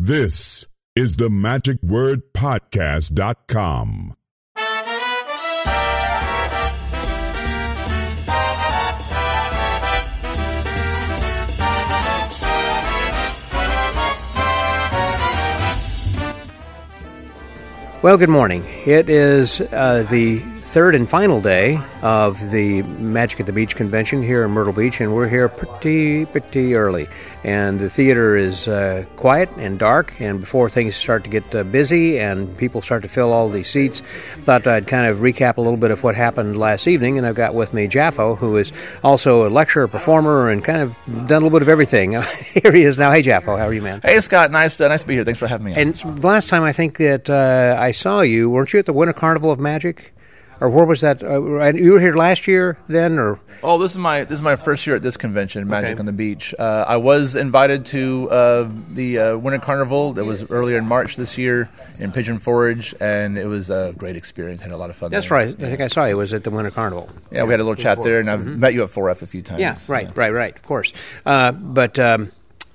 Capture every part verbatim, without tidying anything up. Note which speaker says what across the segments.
Speaker 1: This is the magic word podcast dot com.
Speaker 2: Well, good morning. It is uh, the third and final day of the Magic at the Beach convention here in Myrtle Beach, and we're here pretty, pretty early. And the theater is uh, quiet and dark, and before things start to get uh, busy and people start to fill all these seats, thought I'd kind of recap a little bit of what happened last evening, and I've got with me Jaffo, who is also a lecturer, performer, and kind of done a little bit of everything. Here he is now. Hey, Jaffo, how are you, man?
Speaker 3: Hey, Scott. Nice to, nice to be here. Thanks for having me on.
Speaker 2: And the last time I think that uh, I saw you, weren't you at the Winter Carnival of Magic? Or where was that? Uh, you were here last year then, or?
Speaker 3: Oh, this is my this is my first year at this convention, Magic
Speaker 2: okay.
Speaker 3: on the Beach. Uh, I was invited to uh, the uh, Winter Carnival that was earlier in March this year in Pigeon Forge, and it was a great experience. Had a lot of fun.
Speaker 2: That's
Speaker 3: there.
Speaker 2: right. I think I saw you. It was at the Winter Carnival.
Speaker 3: Yeah, we had a little chat there, and I've mm-hmm. met you at four F a few times.
Speaker 2: Yeah, right, yeah. right, right. Of course, uh, but. Um,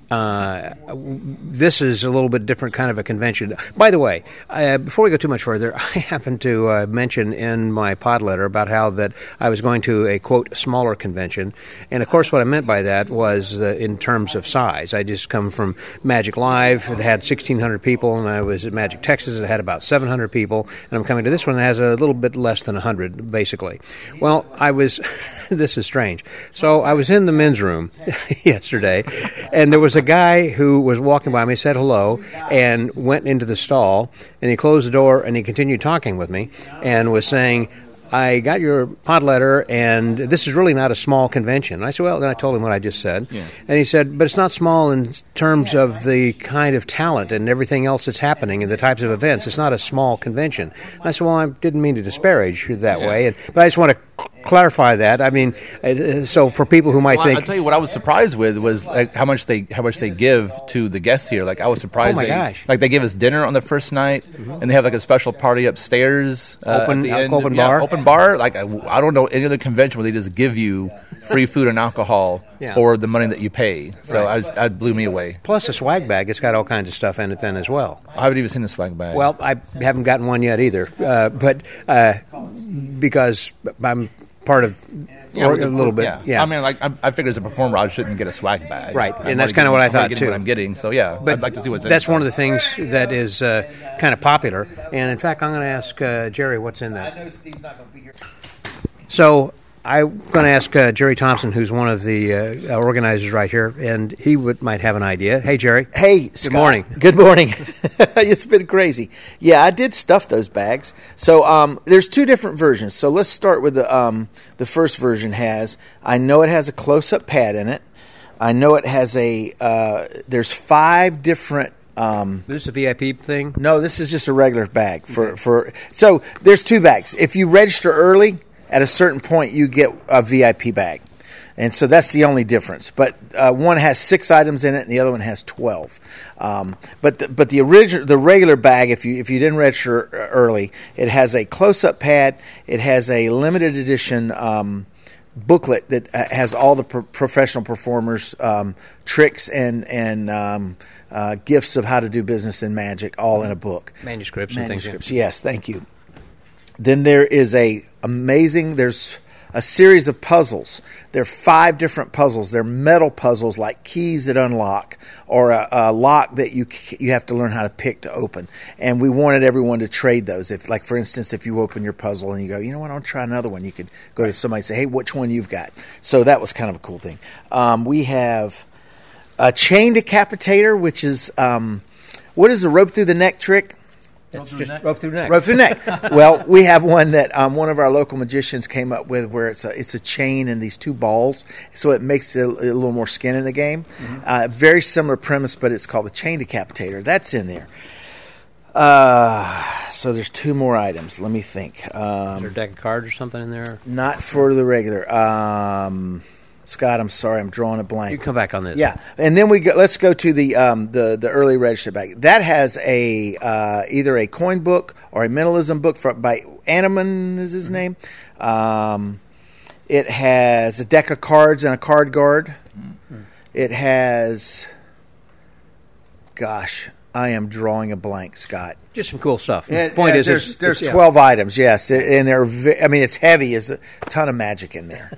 Speaker 2: Uh, this is a little bit different kind of a convention. By the way, uh, before we go too much further, I happened to uh, mention in my pod letter about how that I was going to a, quote, smaller convention. And, of course, what I meant by that was uh, in terms of size. I just come from Magic Live. It had sixteen hundred people, and I was at Magic Texas. It had about seven hundred people. And I'm coming to this one that has a little bit less than one hundred, basically. Well, I was... this is strange. So I was in the men's room yesterday, and there was a guy who was walking by me, said hello, and went into the stall, and he closed the door, and he continued talking with me, and was saying, I got your pod letter, and this is really not a small convention. I said, well, then I told him what I just said. Yeah. And he said, but it's not small in terms of the kind of talent and everything else that's happening and the types of events. It's not a small convention. And I said, well, I didn't mean to disparage you that yeah. way, and, but I just want to clarify that. I mean, uh, so for people who might
Speaker 3: well,
Speaker 2: think,
Speaker 3: I'll tell you what I was surprised with was like how much they how much they give to the guests here. Like I was surprised.
Speaker 2: Oh my
Speaker 3: they,
Speaker 2: gosh!
Speaker 3: Like they give us dinner on the first night, mm-hmm. and they have like a special party upstairs. Uh,
Speaker 2: open
Speaker 3: at the
Speaker 2: uh,
Speaker 3: end.
Speaker 2: open
Speaker 3: yeah,
Speaker 2: bar.
Speaker 3: Open bar. Like I, I don't know any other convention where they just give you free food and alcohol yeah. for the money that you pay. So right. I was, that blew me away.
Speaker 2: Plus a swag bag. It's got all kinds of stuff in it then as well.
Speaker 3: I haven't even seen the swag bag.
Speaker 2: Well, I haven't gotten one yet either, uh, but uh, because I'm part of
Speaker 3: yeah,
Speaker 2: or a little bit.
Speaker 3: Yeah.
Speaker 2: yeah.
Speaker 3: I mean, like I, I figure as a performer, I shouldn't get a swag bag.
Speaker 2: Right,
Speaker 3: I'm
Speaker 2: and that's kind of what I thought
Speaker 3: getting
Speaker 2: too.
Speaker 3: What I'm getting, so yeah,
Speaker 2: but
Speaker 3: I'd like to see what's in.
Speaker 2: That's one of the things that is uh, kind of popular, and in fact, I'm going to ask uh, Jerry what's in that.
Speaker 4: I know Steve's not going to be here.
Speaker 2: So I'm going to ask uh, Jerry Thompson, who's one of the uh, organizers right here, and he would, might have an idea. Hey, Jerry.
Speaker 4: Hey,
Speaker 2: Good
Speaker 4: Scott.
Speaker 2: morning.
Speaker 4: Good morning. It's been crazy. Yeah, I did stuff those bags. So um, there's two different versions. So let's start with the um, the first version has, I know it has a close-up pad in it. I know it has a, uh, there's five different Um,
Speaker 2: this is a V I P thing?
Speaker 4: No, this is just a regular bag. for, okay. for So there's two bags. If you register early, at a certain point, you get a V I P bag. And so that's the only difference. But uh, one has six items in it, and the other one has twelve. Um, but the, but the original, the regular bag, if you if you didn't register early, it has a close-up pad. It has a limited edition um, booklet that has all the pro- professional performers' um, tricks and and um, uh, gifts of how to do business in magic, all in a book.
Speaker 2: Manuscripts,
Speaker 4: Manuscripts.
Speaker 2: And things.
Speaker 4: Yes, thank you. Then there is a amazing. There's a series of puzzles. There are five different puzzles. They're metal puzzles, like keys that unlock, or a, a lock that you you have to learn how to pick to open. And we wanted everyone to trade those. If, like, for instance, if you open your puzzle and you go, you know what, I'll try another one. You could go to somebody and say, hey, which one you've got? So that was kind of a cool thing. Um, we have a chain decapitator, which is um, what is the rope through the neck trick?
Speaker 2: It's just rope through neck.
Speaker 4: Rope through neck. Well, we have one that um, one of our local magicians came up with, where it's a it's a chain and these two balls, so it makes it a, a little more skin in the game. Mm-hmm. Uh, very similar premise, but it's called the chain decapitator. That's in there. Uh, so there's two more items. Let me think. Um,
Speaker 2: Is there a deck of cards or something in there?
Speaker 4: Not for the regular. Um, Scott, I'm sorry, I'm drawing a blank.
Speaker 2: You come back on this.
Speaker 4: Yeah, and then we go, let's go to the um, the the early register bag. That has a uh, either a coin book or a mentalism book for, by Animan is his name. Um, it has a deck of cards and a card guard. Mm-hmm. It has, gosh, I am drawing a blank, Scott.
Speaker 2: Just some cool stuff.
Speaker 4: Yeah,
Speaker 2: Point
Speaker 4: yeah,
Speaker 2: is,
Speaker 4: there's,
Speaker 2: it's,
Speaker 4: there's
Speaker 2: it's,
Speaker 4: twelve
Speaker 2: yeah.
Speaker 4: items, yes, and they're. ve- I mean, it's heavy. There's a ton of magic in there.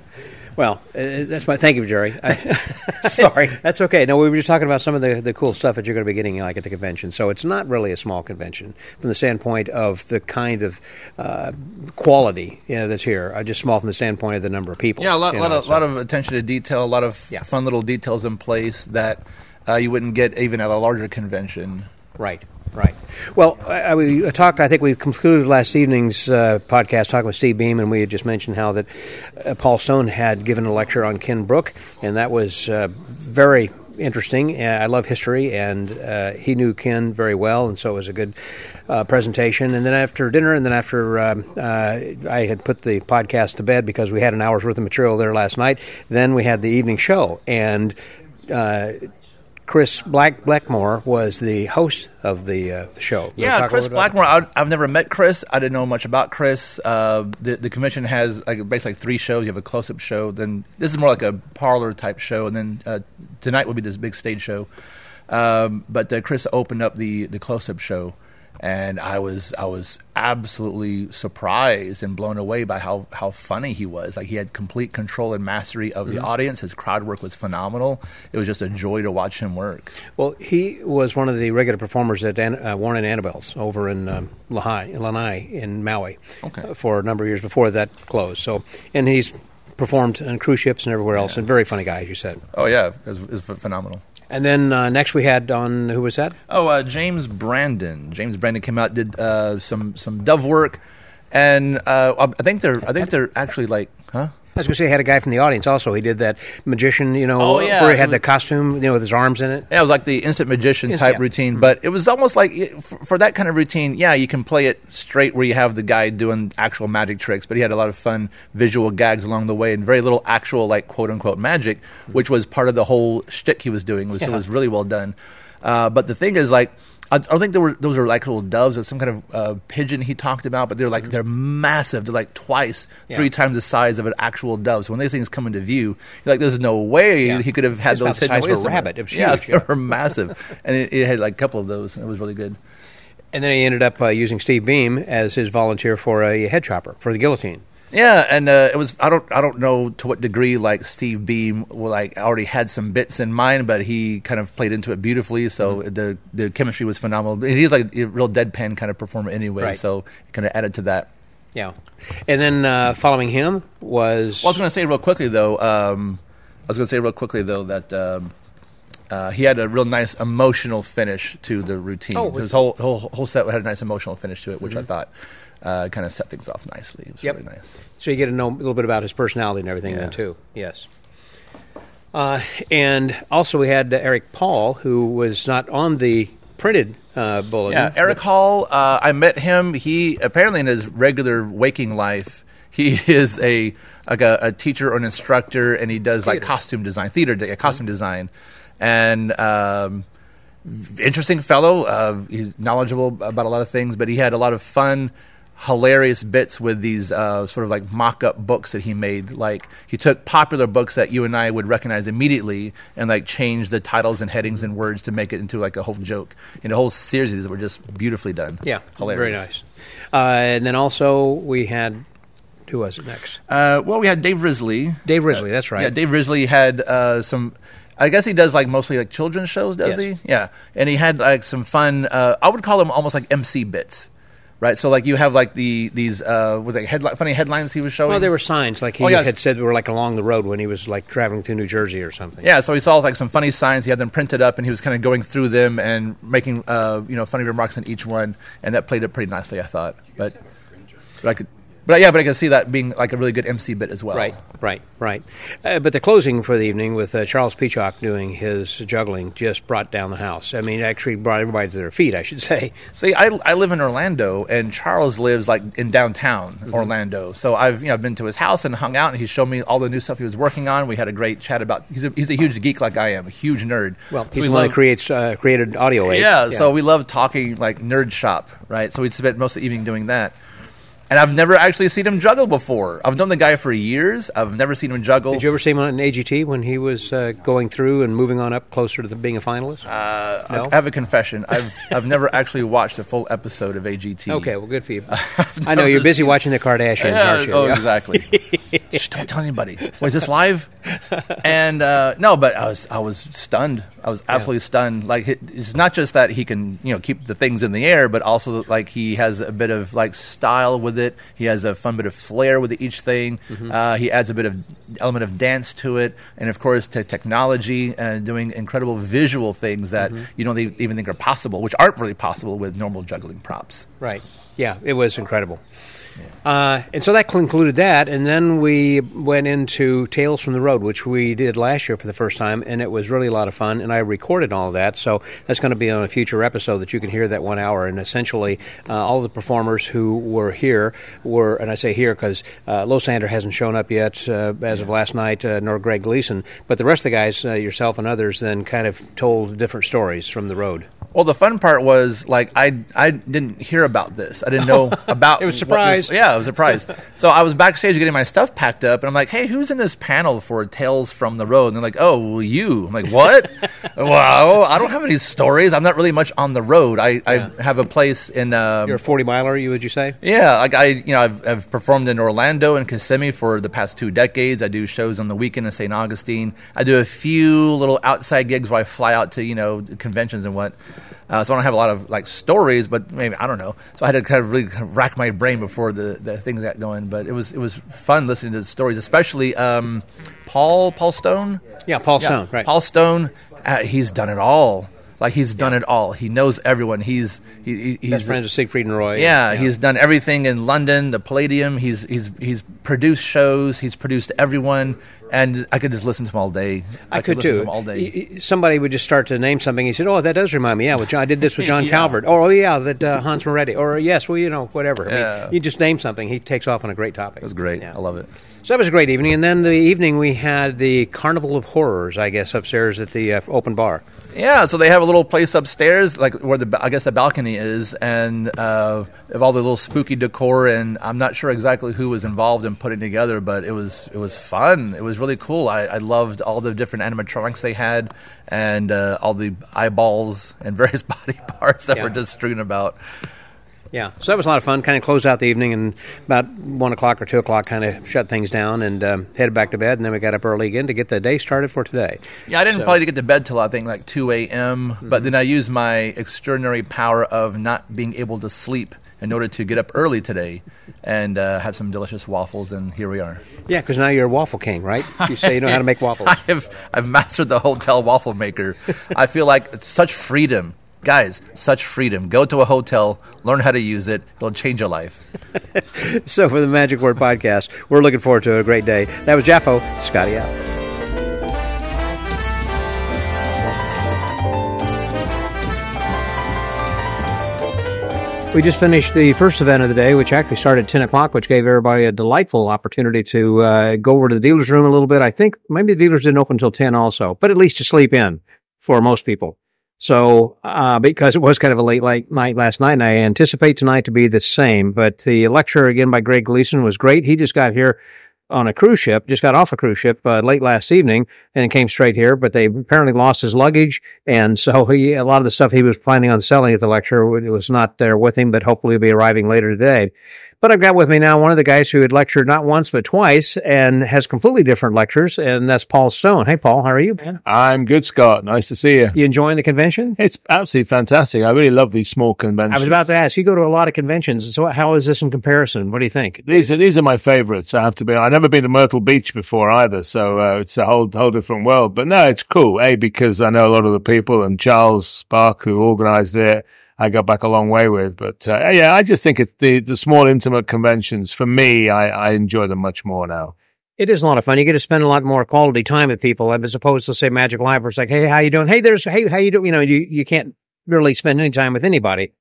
Speaker 2: Well, uh, that's my thank you, Jerry. I,
Speaker 4: Sorry.
Speaker 2: That's okay. No, we were just talking about some of the, the cool stuff that you're going to be getting like at the convention. So it's not really a small convention from the standpoint of the kind of uh, quality you know, that's here. Uh, just small from the standpoint of the number of people.
Speaker 3: Yeah, a lot,
Speaker 2: you
Speaker 3: lot,
Speaker 2: know,
Speaker 3: of,
Speaker 2: so.
Speaker 3: lot of attention to detail, a lot of
Speaker 2: Yeah.
Speaker 3: fun little details in place that uh, you wouldn't get even at a larger convention.
Speaker 2: Right, right. Well, I, I, we talked. I think we concluded last evening's uh, podcast talking with Steve Beam, and we had just mentioned how that uh, Paul Stone had given a lecture on Ken Brook, and that was uh, very interesting. Uh, I love history, and uh, he knew Ken very well, and so it was a good uh, presentation. And then after dinner, and then after um, uh, I had put the podcast to bed because we had an hour's worth of material there last night. Then we had the evening show, and Uh, Chris Black Blackmore was the host of the, uh, the show. You wanna
Speaker 3: Yeah,
Speaker 2: talk a
Speaker 3: Chris
Speaker 2: little bit about
Speaker 3: Blackmore. I, I've never met Chris. I didn't know much about Chris. Uh, the the convention has like basically like three shows. You have a close up show. Then this is more like a parlor type show, and then uh, tonight will be this big stage show. Um, but uh, Chris opened up the the close up show, and I was I was absolutely surprised and blown away by how, how funny he was. Like he had complete control and mastery of the
Speaker 2: Mm-hmm.
Speaker 3: audience. His crowd work was phenomenal. It was just a joy to watch him work.
Speaker 2: Well, he was one of the regular performers at An- uh, Warren and Annabelle's over in um, Lanai, Lanai in Maui
Speaker 3: Okay.
Speaker 2: uh, for a number of years before that closed. So, and he's performed on cruise ships and everywhere else, and very funny guy, as you said.
Speaker 3: Oh yeah, it was, it was phenomenal.
Speaker 2: And then uh, next we had on, who was that?
Speaker 3: Oh, uh, James Brandon. James Brandon came out, did uh, some some dove work, and uh, I think they're I think they're actually like, huh?
Speaker 2: I was going to say, he had a guy from the audience also. He did that magician, you know,
Speaker 3: Oh, yeah.
Speaker 2: where he had
Speaker 3: It
Speaker 2: the
Speaker 3: was-
Speaker 2: costume, you know, with his arms in it.
Speaker 3: Yeah, it was like the instant magician type
Speaker 2: Yeah.
Speaker 3: routine, but it was almost like for, for that kind of routine. Yeah, you can play it straight where you have the guy doing actual magic tricks, but he had a lot of fun visual gags along the way and very little actual like quote unquote magic, which was part of the whole shtick he was doing. It was,
Speaker 2: Yeah.
Speaker 3: it was really well done. Uh, but the thing is, like, I I don't think there were those are like little doves or some kind of uh, pigeon he talked about, but they're like they're massive. They're like twice,
Speaker 2: Yeah.
Speaker 3: three times the size of an actual dove. So when these things come into view, you're like, there's no way
Speaker 2: Yeah.
Speaker 3: he could have had
Speaker 2: It's about
Speaker 3: those
Speaker 2: the
Speaker 3: hidden
Speaker 2: size
Speaker 3: away
Speaker 2: of a
Speaker 3: somewhere.
Speaker 2: rabbit. It was
Speaker 3: yeah,
Speaker 2: huge,
Speaker 3: they
Speaker 2: yeah.
Speaker 3: were massive, and it, it had like a couple of those, and it was really good.
Speaker 2: And then he ended up uh, using Steve Beam as his volunteer for a head chopper, for the guillotine.
Speaker 3: Yeah, and uh, it was I don't I don't know to what degree like Steve Beam well, like already had some bits in mind, but he kind of played into it beautifully. So
Speaker 2: Mm-hmm.
Speaker 3: the the chemistry was phenomenal. He's like a real deadpan kind of performer anyway,
Speaker 2: Right.
Speaker 3: so it kind of added to that.
Speaker 2: Yeah. And then uh, following him was...
Speaker 3: Well, I was going to say real quickly though. Um, I was going to say real quickly though that um, uh, he had a real nice emotional finish to the routine.
Speaker 2: Oh, was-
Speaker 3: His whole whole whole set had a nice emotional finish to it, which I thought uh, kind of set things off nicely. It was
Speaker 2: Yep.
Speaker 3: really nice.
Speaker 2: So you get to know a little bit about his personality and everything
Speaker 3: Yeah.
Speaker 2: then, too. Yes. Uh, and also we had uh, Eric Paul, who was not on the printed uh, bulletin.
Speaker 3: Yeah, Eric Hall. Uh, I met him. He apparently in his regular waking life, he is a like a, a teacher or an instructor, and he does like
Speaker 2: Theater.
Speaker 3: costume design, theater, de- costume design, and um, interesting fellow. Uh, he's knowledgeable about a lot of things, but he had a lot of fun, hilarious bits with these uh, sort of like mock-up books that he made. Like he took popular books that you and I would recognize immediately and like changed the titles and headings and words to make it into like a whole joke. And a whole series of these were just beautifully done.
Speaker 2: Yeah,
Speaker 3: hilarious.
Speaker 2: very nice. Uh, and then also we had... Who was it next?
Speaker 3: Uh, well, we had Dave Risley.
Speaker 2: Dave Risley, that's right.
Speaker 3: Yeah, Dave Risley had uh, some. I guess he does like mostly like children's shows, does
Speaker 2: Yes.
Speaker 3: he? Yeah, and he had like some fun. Uh, I would call them almost like M C bits, right? So like you have like the these uh, with like headli- funny headlines he was showing.
Speaker 2: Well, there were signs, like he
Speaker 3: Oh, yes.
Speaker 2: had said were like along the road when he was like traveling through New Jersey or something.
Speaker 3: Yeah, so he saw like some funny signs. He had them printed up, and he was kind of going through them and making uh, you know funny remarks on each one, and that played it pretty nicely, I thought. But but I could. But yeah, but I can see that being like a really good M C bit as well.
Speaker 2: Right, right, right. Uh, but the closing for the evening with uh, Charles Peacock doing his juggling just brought down the house. I mean, actually brought everybody to their feet, I should say.
Speaker 3: See, I, I live in Orlando, and Charles lives like in downtown
Speaker 2: Mm-hmm.
Speaker 3: Orlando. So I've you know been to his house and hung out, and he showed me all the new stuff he was working on. We had a great chat about. He's a, he's a huge geek like I am, a huge nerd.
Speaker 2: Well,
Speaker 3: So
Speaker 2: he's
Speaker 3: we
Speaker 2: the one
Speaker 3: love-
Speaker 2: that creates uh, created audio aid.
Speaker 3: yeah, so we love talking like nerd shop, right? So we spent most of the evening doing that. And I've never actually seen him juggle before. I've known the guy for years. I've never seen him juggle.
Speaker 2: Did you ever see him on A G T when he was uh, going through and moving on up closer to the, being a finalist?
Speaker 3: Uh,
Speaker 2: No?
Speaker 3: I have a confession. I've I've never actually watched a full episode of A G T.
Speaker 2: Okay, well, good for you. I know, you're busy watching the Kardashians,
Speaker 3: Yeah,
Speaker 2: aren't you?
Speaker 3: oh,
Speaker 2: Yeah.
Speaker 3: exactly. Shh, don't tell anybody. Was this live? And uh, no, but I was I was stunned. I was absolutely stunned. Like it, it's not just that he can you know keep the things in the air, but also like he has a bit of like style with it. He has a fun bit of flair with each thing.
Speaker 2: Mm-hmm.
Speaker 3: Uh, he adds a bit of element of dance to it, and of course to technology and doing incredible visual things that
Speaker 2: Mm-hmm.
Speaker 3: you don't e- even think are possible, which aren't really possible with normal juggling props.
Speaker 2: Right. Yeah, it was incredible. Uh, and so that concluded that, and then we went into Tales from the Road, which we did last year for the first time, and it was really a lot of fun, and I recorded all of that, so that's going to be on a future episode that you can hear that one hour, and essentially uh, all the performers who were here were, and I say here because uh, Losander hasn't shown up yet uh, as of last night, uh, nor Greg Gleason, but the rest of the guys, uh, yourself and others, then kind of told different stories from the road.
Speaker 3: Well, the fun part was like I I didn't hear about this. I didn't know about.
Speaker 2: It was a
Speaker 3: what
Speaker 2: surprise.
Speaker 3: this- yeah, it was a surprise. So I was backstage getting my stuff packed up, and I'm like, "Hey, who's in this panel for Tales from the Road?" And they're like, "Oh, well, you." I'm like, "What?" Well, I don't have any stories. I'm not really much on the road. I, I have a place in. Um,
Speaker 2: You're a forty miler, you would you say?
Speaker 3: yeah, like I, you know, I've, I've performed in Orlando and Kissimmee for the past two decades. I do shows on the weekend in Saint Augustine. I do a few little outside gigs where I fly out to you know conventions and what. Uh, so I don't have a lot of like stories, but maybe I don't know. So I had to kind of really kind of rack my brain before the, the things got going. But it was it was fun listening to the stories, especially um, Paul Paul Stone.
Speaker 2: Yeah, Paul
Speaker 3: Yeah,
Speaker 2: Stone, right.
Speaker 3: Paul Stone. Uh, he's done it all. Like he's done it all. He knows everyone. He's he, he- he's
Speaker 2: Best friends with Siegfried and Roy.
Speaker 3: yeah, he's done everything in London, the Palladium. He's he's he's produced shows. He's produced everyone, and I could just listen to him all day.
Speaker 2: I, could
Speaker 3: listen to
Speaker 2: too.
Speaker 3: him all day.
Speaker 2: He- he- Somebody would just start to name something. He said, "Oh, that does remind me. Yeah, with John, I did this with John
Speaker 3: Yeah.
Speaker 2: Calvert. Or, oh, yeah, that uh, Hans Moretti. Or yes, well, you know, whatever. I
Speaker 3: Yeah.
Speaker 2: mean, you just name something. He takes off on a great topic.
Speaker 3: It was great.
Speaker 2: Yeah.
Speaker 3: I love it.
Speaker 2: So that was a great evening. And then the evening we had the Carnival of Horrors, I guess, upstairs at the uh, open bar.
Speaker 3: Yeah, so they have a little place upstairs, like where the I guess the balcony is, and uh, of all the little spooky decor. And I'm not sure exactly who was involved in putting together, but it was it was fun. It was really cool. I, I loved all the different animatronics they had, and uh, all the eyeballs and various body parts that
Speaker 2: Yeah.
Speaker 3: were just strewn about.
Speaker 2: Yeah, so that was a lot of fun. Kind of closed out the evening, and about one o'clock or two o'clock, kind of shut things down and um, headed back to bed. And then we got up early again to get the day started for today.
Speaker 3: Yeah, I didn't
Speaker 2: So-
Speaker 3: probably get to bed till I think like two a.m.,
Speaker 2: Mm-hmm.
Speaker 3: but then I used my extraordinary power of not being able to sleep in order to get up early today and uh, have some delicious waffles, and here we are.
Speaker 2: Yeah, because now you're a waffle king, right? You say you know how to make waffles.
Speaker 3: I have I've mastered the hotel waffle maker. I feel like it's such freedom. Guys, such freedom. Go to a hotel, learn how to use it. It'll change your life.
Speaker 2: So for the Magic Word Podcast, we're looking forward to a great day. That was Jaffo. Scotty out. We just finished the first event of the day, which actually started at ten o'clock, which gave everybody a delightful opportunity to uh, go over to the dealer's room a little bit. I think maybe the dealers didn't open until ten also, but at least to sleep in for most people. So, uh, because it was kind of a late, late night last night, and I anticipate tonight to be the same. But the lecture, again, by Greg Gleason was great. He just got here on a cruise ship, just got off a cruise ship uh, late last evening and came straight here, but they apparently lost his luggage. And so he, a lot of the stuff he was planning on selling at the lecture was not there with him, but hopefully will be arriving later today. But I've got with me now one of the guys who had lectured not once but twice and has completely different lectures, and that's Paul Stone. Hey, Paul, how are you, man?
Speaker 5: I'm good, Scott. Nice to see you.
Speaker 2: You enjoying the convention?
Speaker 5: It's absolutely fantastic. I really love these small conventions.
Speaker 2: I was about to ask, you go to a lot of conventions, so how is this in comparison? What do you think?
Speaker 5: These are these are my favorites. I have to be. I've never been to Myrtle Beach before either, so uh, it's a whole whole different world. But no, it's cool. A, because I know a lot of the people, and Charles Spark, who organised it, I got back a long way with. But uh, yeah, I just think it's the the small intimate conventions for me. I, I enjoy them much more now.
Speaker 2: It is a lot of fun. You get to spend a lot more quality time with people as opposed to, say, Magic Live, where it's like, hey, how you doing? Hey, there's, hey, how you doing? You know, you, you can't really spend any time with anybody.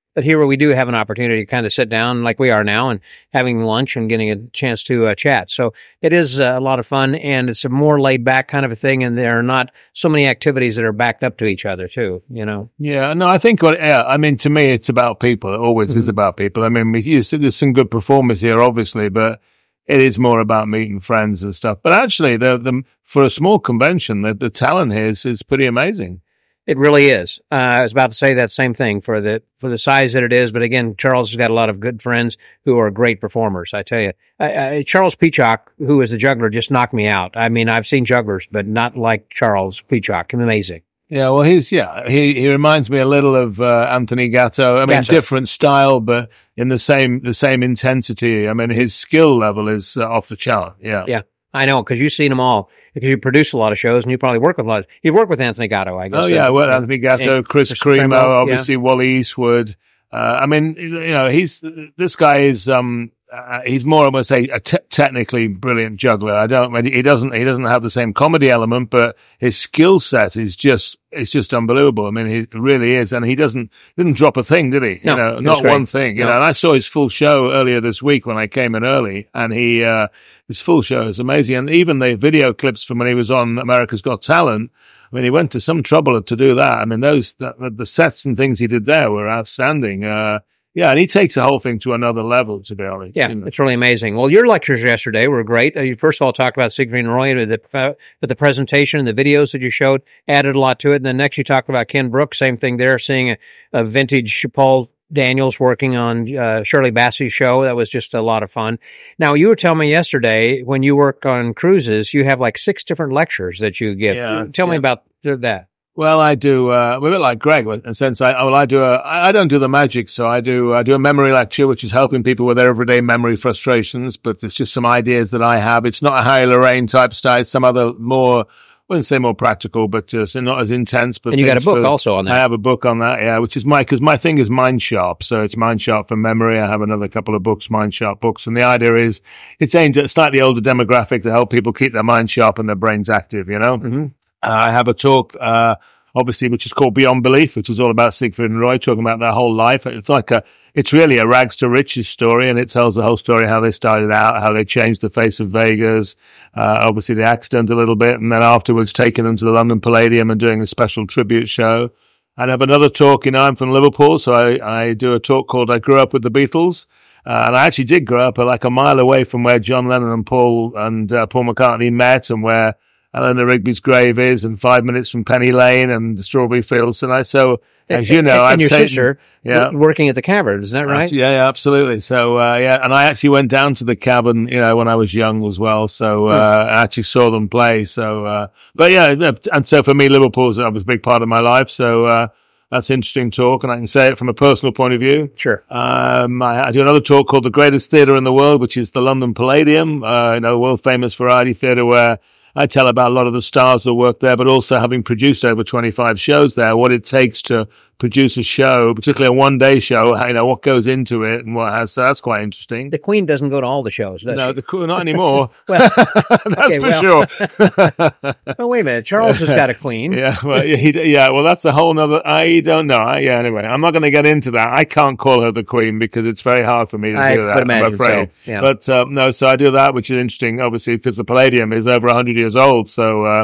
Speaker 2: But here we do have an opportunity to kind of sit down like we are now and having lunch and getting a chance to uh, chat. So it is uh, a lot of fun, and it's a more laid back kind of a thing. And there are not so many activities that are backed up to each other too, you know?
Speaker 5: Yeah, no, I think, what, yeah, I mean, to me, it's about people. It always mm-hmm. is about people. I mean, you see, there's some good performers here, obviously, but it is more about meeting friends and stuff. But actually, the, the, for a small convention, the, the talent here is, is pretty amazing.
Speaker 2: It really is. Uh, I was about to say that same thing for the for the size that it is. But again, Charles has got a lot of good friends who are great performers. I tell you, I, I, Charles Peacock, who is the juggler, just knocked me out. I mean, I've seen jugglers, but not like Charles Peacock. Amazing.
Speaker 5: Yeah, well, he's yeah, he he reminds me a little of uh, Anthony Gatto. I mean,
Speaker 2: Gatto.
Speaker 5: Different style, but in the same the same intensity. I mean, his skill level is uh, off the chart. Yeah,
Speaker 2: yeah. I know, because you've seen them all. Because you produce a lot of shows and you probably work with a lot. Of, you've worked with Anthony Gatto, I guess.
Speaker 5: Oh, yeah. Well, Anthony Gatto, Chris, Chris Cremo, Cremo, obviously yeah. Wally Eastwood. Uh, I mean, you know, he's, this guy is, um, uh, he's more, I must say, a te- technically brilliant juggler. I don't, he doesn't, he doesn't have the same comedy element, but his skill set is just, it's just unbelievable. I mean, he really is. And he doesn't, didn't drop a thing, did he?
Speaker 2: No,
Speaker 5: you know, not
Speaker 2: great.
Speaker 5: one thing, you
Speaker 2: no.
Speaker 5: know, and I saw his full show earlier this week when I came in early, and he, uh, his full show is amazing. And even the video clips from when he was on America's Got Talent, I mean, he went to some trouble to do that. I mean, those, the, the sets and things he did there were outstanding. Uh, yeah, and he takes the whole thing to another level, to be honest.
Speaker 2: Yeah,
Speaker 5: you know.
Speaker 2: It's really amazing. Well, your lectures yesterday were great. Uh, you first of all talked about Siegfried and Roy, with the, with the presentation and the videos that you showed, added a lot to it. And then next you talked about Ken Brooks, same thing there, seeing a, a vintage Paul Daniels working on uh, Shirley Bassey's show. That was just a lot of fun. Now, you were telling me yesterday, when you work on cruises, you have like six different lectures that you give.
Speaker 5: Yeah,
Speaker 2: Tell
Speaker 5: yeah.
Speaker 2: me about that.
Speaker 5: Well, I do, uh, we're a bit like Greg, in a sense, I, well, I do a, I don't do the magic, so I do, I do a memory lecture, which is helping people with their everyday memory frustrations, but it's just some ideas that I have. It's not a Harry Lorraine type style, it's some other more, I wouldn't say more practical, but uh, so not as intense. But
Speaker 2: and you got a book
Speaker 5: for,
Speaker 2: also on that.
Speaker 5: I have a book on that, yeah, which is my, because my thing is Mind Sharp. So it's Mind Sharp for memory. I have another couple of books, Mind Sharp books. And the idea is it's aimed at a slightly older demographic to help people keep their mind sharp and their brains active, you know?
Speaker 2: Mm-hmm.
Speaker 5: Uh, I have a talk, uh, obviously, which is called Beyond Belief, which is all about Siegfried and Roy, talking about their whole life. It's like a, it's really a rags to riches story, and it tells the whole story, how they started out, how they changed the face of Vegas, uh, obviously the accident a little bit, and then afterwards taking them to the London Palladium and doing a special tribute show. And I have another talk, you know, I'm from Liverpool, so I, I do a talk called I Grew Up with the Beatles. Uh, and I actually did grow up like a mile away from where John Lennon and Paul and uh, Paul McCartney met, and where Eleanor Rigby's grave is, and five minutes from Penny Lane and the Strawberry Fields. And I, so, as you know,
Speaker 2: and,
Speaker 5: I've
Speaker 2: and your
Speaker 5: taken,
Speaker 2: sister
Speaker 5: yeah,
Speaker 2: working at the Cavern, is that right?
Speaker 5: Yeah, yeah, absolutely. So, uh, yeah, and I actually went down to the Cavern, you know, when I was young as well. So, uh, I actually saw them play. So, uh, but yeah, and so for me, Liverpool was a big part of my life. So, uh, that's an interesting talk, and I can say it from a personal point of view.
Speaker 2: Sure.
Speaker 5: Um, I, I do another talk called The Greatest Theatre in the World, which is the London Palladium, uh, you know, world famous variety theatre, where I tell about a lot of the stars that work there, but also having produced over twenty-five shows there, what it takes to produce a show, particularly a one-day show, you know, what goes into it and what has, so that's quite interesting.
Speaker 2: The Queen doesn't go to all the shows, does
Speaker 5: no,
Speaker 2: she?
Speaker 5: the Queen, not anymore.
Speaker 2: Well,
Speaker 5: that's
Speaker 2: okay,
Speaker 5: for
Speaker 2: well.
Speaker 5: sure.
Speaker 2: Well, wait a minute. Charles has got a Queen.
Speaker 5: Yeah, well, yeah, he, yeah, well, that's a whole nother, I don't know. I, yeah, anyway, I'm not going to get into that. I can't call her the Queen because it's very hard for me to
Speaker 2: I
Speaker 5: do that,
Speaker 2: would imagine
Speaker 5: I'm afraid.
Speaker 2: So, yeah.
Speaker 5: But, um, no, so I do that, which is interesting, obviously, because the Palladium is over one hundred years old, so, uh,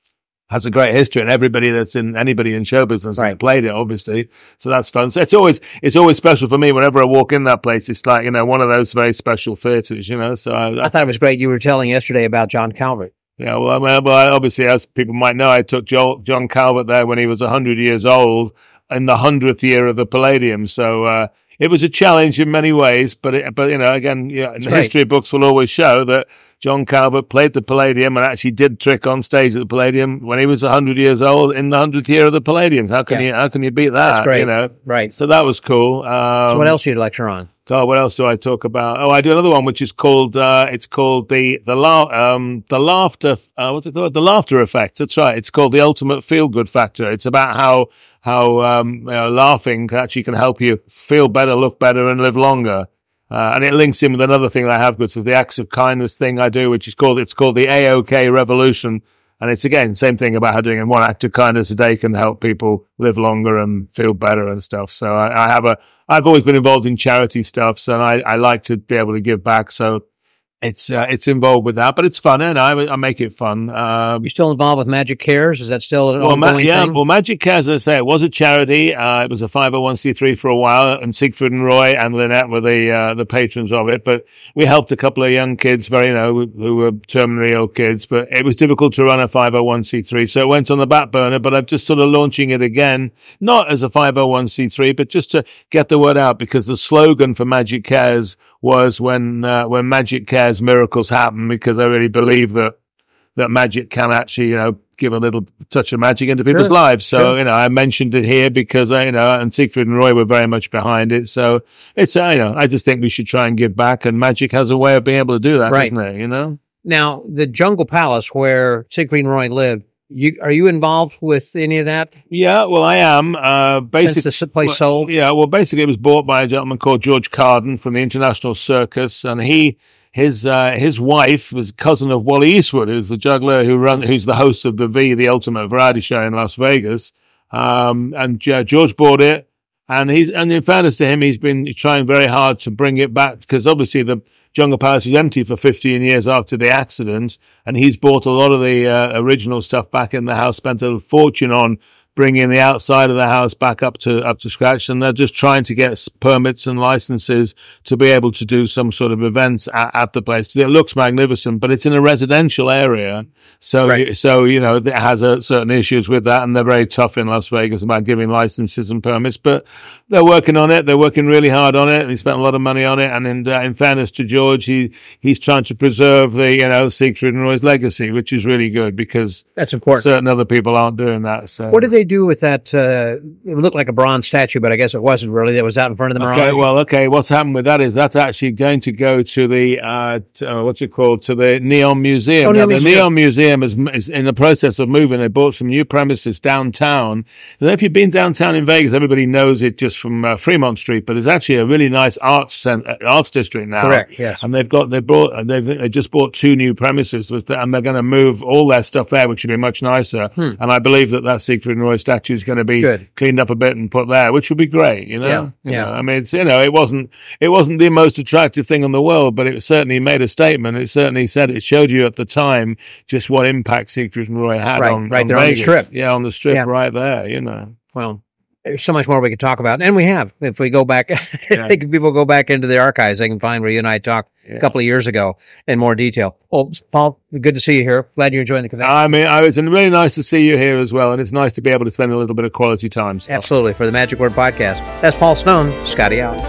Speaker 5: has a great history, and everybody that's in, anybody in show business
Speaker 2: right.
Speaker 5: has played it, obviously. So that's fun. So it's always, it's always special for me whenever I walk in that place. It's like, you know, one of those very special theatres, you know, so I,
Speaker 2: I thought it was great. You were telling yesterday about John Calvert.
Speaker 5: Yeah, well, well, well, obviously, as people might know, I took Joel, John Calvert there when he was one hundred years old in the hundredth year of the Palladium. So, uh, it was a challenge in many ways, but it, but, you know, again, yeah, the history books will always show that John Calvert played the Palladium and actually did trick on stage at the Palladium when he was one hundred years old in the hundredth year of the Palladium. How can
Speaker 2: yeah.
Speaker 5: you, how can you beat that?
Speaker 2: That's great.
Speaker 5: You know?
Speaker 2: Right.
Speaker 5: So that was cool. Um,
Speaker 2: so what else do you lecture on?
Speaker 5: God, what else do I talk about? Oh, I do another one, which is called, uh, it's called the, the, la- um, the laughter, uh, what's it called? The laughter effect. That's right. It's called the ultimate feel good factor. It's about how, how, um, you know, laughing actually can help you feel better, look better, and live longer. Uh, and it links in with another thing that I have, which is the acts of kindness thing I do, which is called, it's called the A O K Revolution. And it's, again, same thing about how doing one act of kindness a day can help people live longer and feel better and stuff. So I, I have a, I've always been involved in charity stuff. So I, I like to be able to give back. So it's, uh, it's involved with that, but it's fun. And I, I make it fun. Um,
Speaker 2: You're still involved with Magic Cares? Is that still an
Speaker 5: well,
Speaker 2: ongoing
Speaker 5: Ma- yeah,
Speaker 2: thing?
Speaker 5: well, Magic Cares, as I say, it was a charity. Uh, it was a five oh one c three for a while, and Siegfried and Roy and Lynette were the, uh, the patrons of it. But we helped a couple of young kids, very, you know, who were terminally ill kids, but it was difficult to run a five oh one c three. So it went on the back burner, but I'm just sort of launching it again, not as a five oh one c three, but just to get the word out, because the slogan for Magic Cares was when, uh, when Magic Cares, miracles happen, because I really believe that, that magic can actually, you know, give a little touch of magic into people's
Speaker 2: Sure.
Speaker 5: lives. So,
Speaker 2: Sure.
Speaker 5: you know, I mentioned it here because, I, you know, and Siegfried and Roy were very much behind it. So it's, uh, you know, I just think we should try and give back, and magic has a way of being able to do that,
Speaker 2: Right.
Speaker 5: doesn't it? You know?
Speaker 2: Now, the Jungle Palace where Siegfried and Roy lived, you, are you involved with any of that?
Speaker 5: Yeah, well, I am. Uh,
Speaker 2: Since
Speaker 5: basically,
Speaker 2: the place sold?
Speaker 5: Yeah, well, basically, it was bought by a gentleman called George Carden from the International Circus, and he, his, uh, his wife was a cousin of Wally Eastwood, who's the juggler who run, who's the host of the V, the Ultimate Variety Show in Las Vegas. Um, and uh, George bought it, and he's, and in fairness to him, he's been trying very hard to bring it back, because obviously the Jungle Palace was empty for fifteen years after the accident, and he's bought a lot of the uh, original stuff back in the house, spent a fortune on bringing the outside of the house back up to up to scratch, and they're just trying to get permits and licenses to be able to do some sort of events at, at the place. It looks magnificent, but it's in a residential area, so
Speaker 2: Right.
Speaker 5: so you know it has a, certain issues with that, and they're very tough in Las Vegas about giving licenses and permits. But they're working on it. They're working really hard on it. They spent a lot of money on it, and in, uh, in fairness to George, he he's trying to preserve the you know Siegfried and Roy's legacy, which is really good, because
Speaker 2: That's important.
Speaker 5: certain other people aren't doing that. So
Speaker 2: What did they do with that? Uh, it looked like a bronze statue, but I guess it wasn't really. That was out in front of the mirage.
Speaker 5: Okay, well, okay. What's happened with that is that's actually going to go to the uh, t- uh what's it called? To the Neon Museum.
Speaker 2: Oh,
Speaker 5: now,
Speaker 2: Neon
Speaker 5: the
Speaker 2: Museum.
Speaker 5: Neon Museum is, is in the process of moving. They bought some new premises downtown. And if you've been downtown in Vegas, everybody knows it just from uh, Fremont Street. But there's actually a really nice arts center, arts district now.
Speaker 2: Correct, yes.
Speaker 5: And they've got they brought they've they just bought two new premises, with the, and they're going to move all their stuff there, which will be much nicer.
Speaker 2: Hmm.
Speaker 5: And I believe that that Siegfried and Roy statue is going to be
Speaker 2: Good.
Speaker 5: cleaned up a bit and put there, which would be great. You know.
Speaker 2: Yeah,
Speaker 5: You
Speaker 2: yeah.
Speaker 5: know, I mean, it's, you know, it wasn't, it wasn't the most attractive thing in the world, but it certainly made a statement. It certainly said, it showed you at the time just what impact Siegfried and Roy had
Speaker 2: Right,
Speaker 5: on,
Speaker 2: right
Speaker 5: on
Speaker 2: there on the
Speaker 5: Vegas.
Speaker 2: strip.
Speaker 5: Yeah, on the strip
Speaker 2: Yeah.
Speaker 5: right there, you know.
Speaker 2: Well, there's so much more we could talk about, and we have. If we go back, I think people go back into the archives, they can find where you and I talked a couple of years ago in more detail. Well, Paul, good to see you here. Glad you're enjoying the convention.
Speaker 5: I mean, I was and really nice to see you here as well, and it's nice to be able to spend a little bit of quality time. So.
Speaker 2: Absolutely, for the Magic Word Podcast. That's Paul Stone. Scotty out.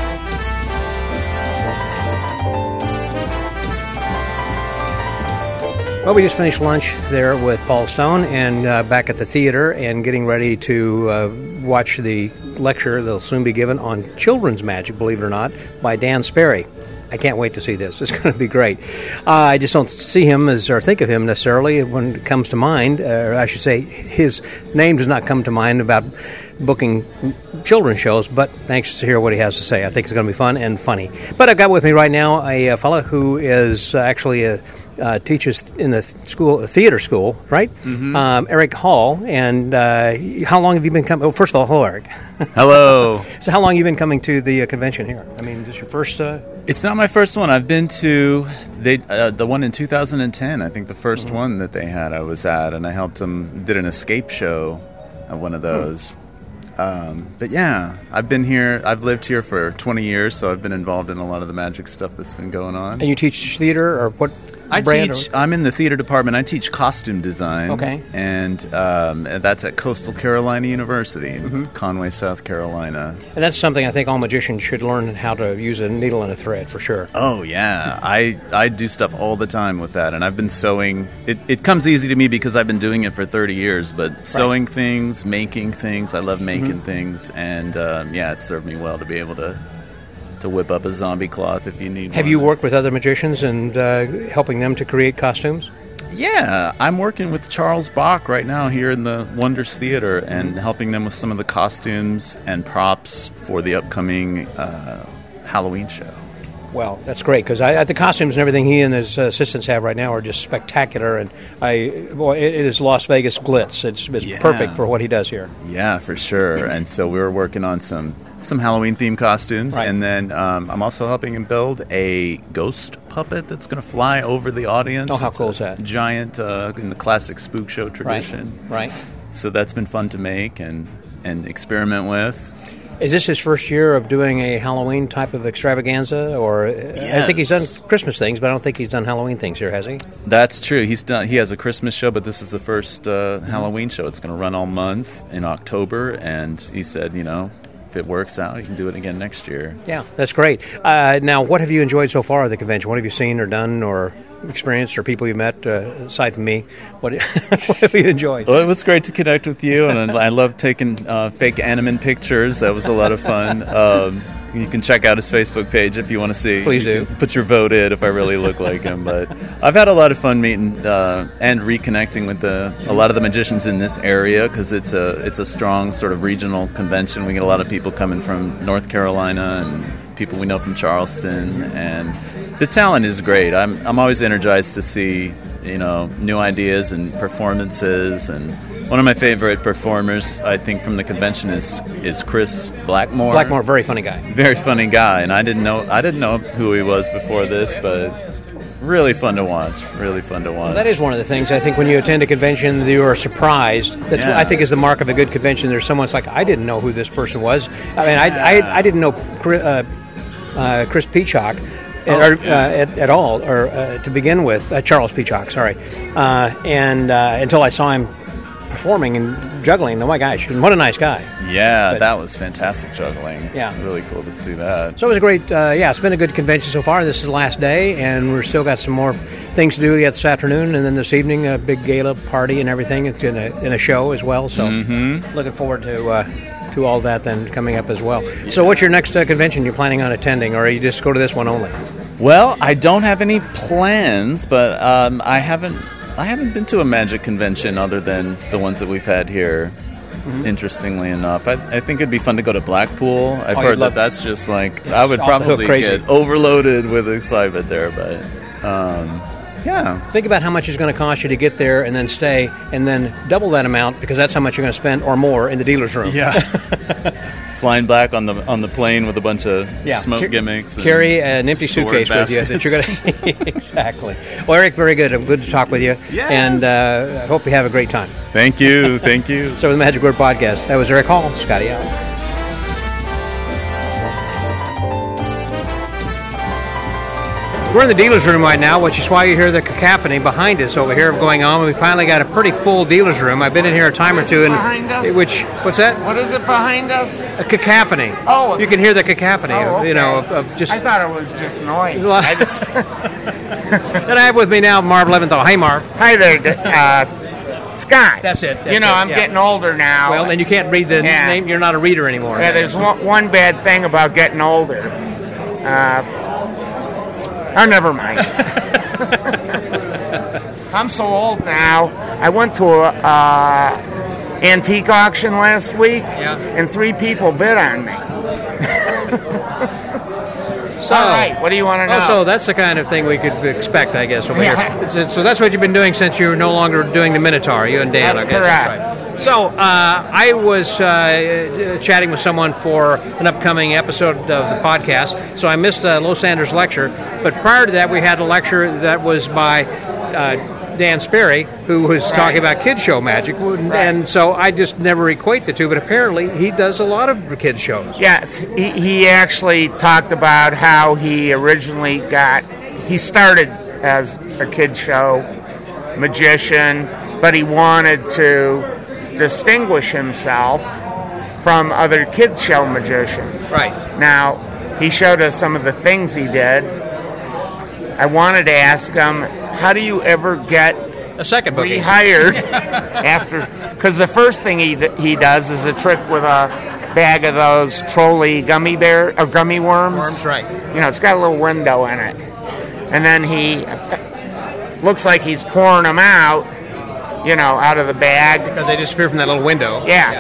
Speaker 2: Well, we just finished lunch there with Paul Stone, and uh, back at the theater, and getting ready to uh, watch the lecture that'll soon be given on children's magic, believe it or not, by Dan Sperry. I can't wait to see this. It's going to be great. Uh, I just don't see him as, or think of him necessarily when it comes to mind, or I should say his name does not come to mind about booking children's shows, but anxious to hear what he has to say. I think it's going to be fun and funny. But I've got with me right now a, a fellow who is uh, actually a Uh, teaches in the school, theater school, right? Mm-hmm. Um, Eric Hall. And uh, how long have you been coming? Oh, first of all, hello, Eric.
Speaker 6: Hello.
Speaker 2: So how long have you been coming to the uh, convention here? I mean, is this your first? Uh...
Speaker 6: It's not my first one. I've been to they uh, the one in two thousand ten. I think the first mm-hmm. one that they had I was at, and I helped them, did an escape show at one of those. Mm-hmm. Um, but yeah, I've been here, I've lived here for twenty years, so I've been involved in a lot of the magic stuff that's been going on.
Speaker 2: And you teach theater, or what?
Speaker 6: I
Speaker 2: brand
Speaker 6: teach.
Speaker 2: or?
Speaker 6: I'm in the theater department. I teach costume design.
Speaker 2: Okay.
Speaker 6: And um, that's at Coastal Carolina University in
Speaker 2: Mm-hmm.
Speaker 6: Conway, South Carolina.
Speaker 2: And that's something I think all magicians should learn, how to use a needle and a thread, for sure.
Speaker 6: Oh yeah, I I do stuff all the time with that, and I've been sewing. It it comes easy to me because I've been doing it for thirty years. But right. sewing things, making things, I love making mm-hmm. things, and um, yeah, it served me well to be able to. to whip up a zombie cloth if you need
Speaker 2: Have
Speaker 6: one.
Speaker 2: you worked with other magicians and uh, helping them to create costumes?
Speaker 6: Yeah, I'm working with Charles Bach right now here in the Wonders Theater and helping them with some of the costumes and props for the upcoming uh, Halloween show.
Speaker 2: Well, that's great because I, the costumes and everything he and his uh, assistants have right now are just spectacular, and I, boy, it, it is Las Vegas glitz. It's, it's
Speaker 6: Yeah.
Speaker 2: perfect for what he does here.
Speaker 6: Yeah, for sure. And so we were working on some some Halloween themed costumes,
Speaker 2: Right.
Speaker 6: and then um, I'm also helping him build a ghost puppet that's going to fly over the audience.
Speaker 2: Oh, how
Speaker 6: It's
Speaker 2: cool
Speaker 6: a
Speaker 2: is that?
Speaker 6: Giant uh, in the classic spook show tradition.
Speaker 2: Right.
Speaker 6: So that's been fun to make and and experiment with.
Speaker 2: Is this his first year of doing a Halloween type of extravaganza, or I think he's done
Speaker 6: Yes.
Speaker 2: Christmas things, but I don't think he's done Halloween things here, has he?
Speaker 6: That's true. He's done. He has a Christmas show, but this is the first uh, Halloween show. It's going to run all month in October, and he said, you know, if it works out, he can do it again next year.
Speaker 2: Yeah, that's great. Uh, now, what have you enjoyed so far at the convention? What have you seen or done or experienced or people you met, uh, aside from me? What, what have you enjoyed?
Speaker 6: Well, it was great to connect with you, and I love taking uh, fake Animan pictures. That was a lot of fun. Um, you can check out his Facebook page if you want to see.
Speaker 2: Please
Speaker 6: You
Speaker 2: do.
Speaker 6: can put your vote in if I really look like him. But I've had a lot of fun meeting uh, and reconnecting with the, a lot of the magicians in this area because it's a it's a strong sort of regional convention. We get a lot of people coming from North Carolina and people we know from Charleston, and the talent is great. I'm I'm always energized to see, you know, new ideas and performances. And one of my favorite performers, I think, from the convention is is Chris Blackmore.
Speaker 2: Blackmore, very funny guy.
Speaker 6: Very funny guy, and I didn't know I didn't know who he was before this, but really fun to watch. Really fun to watch.
Speaker 2: That is one of the things I think when you attend a convention, you are surprised. That's
Speaker 6: Yeah.
Speaker 2: what I think is the mark of a good convention. There's someone's like, I didn't know who this person was. I mean, I I, I didn't know Chris, uh, uh, Chris Peacock.
Speaker 6: Oh,
Speaker 2: or,
Speaker 6: yeah.
Speaker 2: uh, at, at all, or uh, to begin with, uh, Charles Peacock, sorry, uh, and uh, until I saw him performing and juggling. Oh my gosh, and what a nice guy!
Speaker 6: Yeah,
Speaker 2: But-
Speaker 6: that was fantastic juggling.
Speaker 2: Yeah.
Speaker 6: Really cool to see that.
Speaker 2: So it was a great, uh, yeah, it's been a good convention so far. This is the last day, and we're still got some more things to do yet this afternoon, and then this evening a big gala party and everything, and in a, in a show as well. So
Speaker 6: Mm-hmm.
Speaker 2: looking forward to uh, to all that then coming up as well. So what's your next uh, convention you're planning on attending, or you just go to this one only?
Speaker 6: Well, I don't have any plans, but um, I haven't I haven't been to a magic convention other than the ones that we've had here.
Speaker 2: Mm-hmm.
Speaker 6: Interestingly enough, I, I think it'd be fun to go to Blackpool. I've
Speaker 2: Oh, you'd
Speaker 6: heard
Speaker 2: love-
Speaker 6: that that's just like I would
Speaker 2: off the hook
Speaker 6: probably
Speaker 2: crazy.
Speaker 6: get overloaded with excitement there, but um, yeah.
Speaker 2: Think about how much it's going to cost you to get there and then stay, and then double that amount because that's how much you're going to spend or more in the dealer's room.
Speaker 6: Yeah. Flying back on the on the plane with a bunch of
Speaker 2: Yeah,
Speaker 6: smoke
Speaker 2: Car-
Speaker 6: gimmicks. and
Speaker 2: Carry an empty
Speaker 6: sword
Speaker 2: suitcase with you that you're
Speaker 6: baskets.
Speaker 2: going to exactly. Well, Eric, very good. Good to talk with you,
Speaker 6: Yes.
Speaker 2: and uh, I hope you have a great time.
Speaker 6: Thank you, thank you.
Speaker 2: So, the Magic Word Podcast. That was Eric Hall, Scotty out. We're in the dealer's room right now, which is why you hear the cacophony behind us over here going on. We finally got a pretty full dealer's room. I've been in here a time or two, and
Speaker 7: Behind us?
Speaker 2: which what's that?
Speaker 7: What is it behind us?
Speaker 2: A cacophony.
Speaker 7: Oh,
Speaker 2: you can hear the cacophony.
Speaker 7: Oh, okay.
Speaker 2: You know, of, of just.
Speaker 7: I thought it was just noise. I just,
Speaker 2: And I have with me now Marv Leventhal. Hey, Marv.
Speaker 7: hi there, uh, Scott.
Speaker 2: That's it, that's
Speaker 7: you know,
Speaker 2: it,
Speaker 7: I'm
Speaker 2: yeah.
Speaker 7: getting older now.
Speaker 2: Well, then you can't read the
Speaker 7: Yeah.
Speaker 2: name. You're not a reader anymore.
Speaker 7: yeah, there's one, one bad thing about getting older. Uh, oh, never mind. I'm so old now. I went to a uh, antique auction last week,
Speaker 2: Yeah.
Speaker 7: and three people bid on me.
Speaker 2: So,
Speaker 7: All right, what do you want to know?
Speaker 2: Oh, so that's the kind of thing we could expect, I guess, over
Speaker 7: Yeah.
Speaker 2: here. It's, it's, so that's what you've been doing since you're no longer doing the Minotaur, you and Dan,
Speaker 7: That's
Speaker 2: I guess.
Speaker 7: correct.
Speaker 2: Right. So uh, I was uh, chatting with someone for an upcoming episode of the podcast, so I missed uh, Lo Sanders' lecture. But prior to that, we had a lecture that was by uh, Dan Sperry, who was
Speaker 7: Right.
Speaker 2: talking about kid show magic, and so I just never equate the two. But apparently, he does a lot of kid shows.
Speaker 7: Yes, he, he actually talked about how he originally got, he started as a kid show magician, but he wanted to distinguish himself from other kid show magicians.
Speaker 2: Right.
Speaker 7: Now, he showed us some of the things he did. I wanted to ask him, how do you ever get
Speaker 2: A second booking.
Speaker 7: rehired after, because the first thing he he does is a trick with a bag of those trolley gummy bear or gummy worms.
Speaker 2: Worms, right.
Speaker 7: You know, it's got a little window in it, and then he looks like he's pouring them out. You know, out of the bag.
Speaker 2: Because they disappear from that little window.
Speaker 7: Yeah.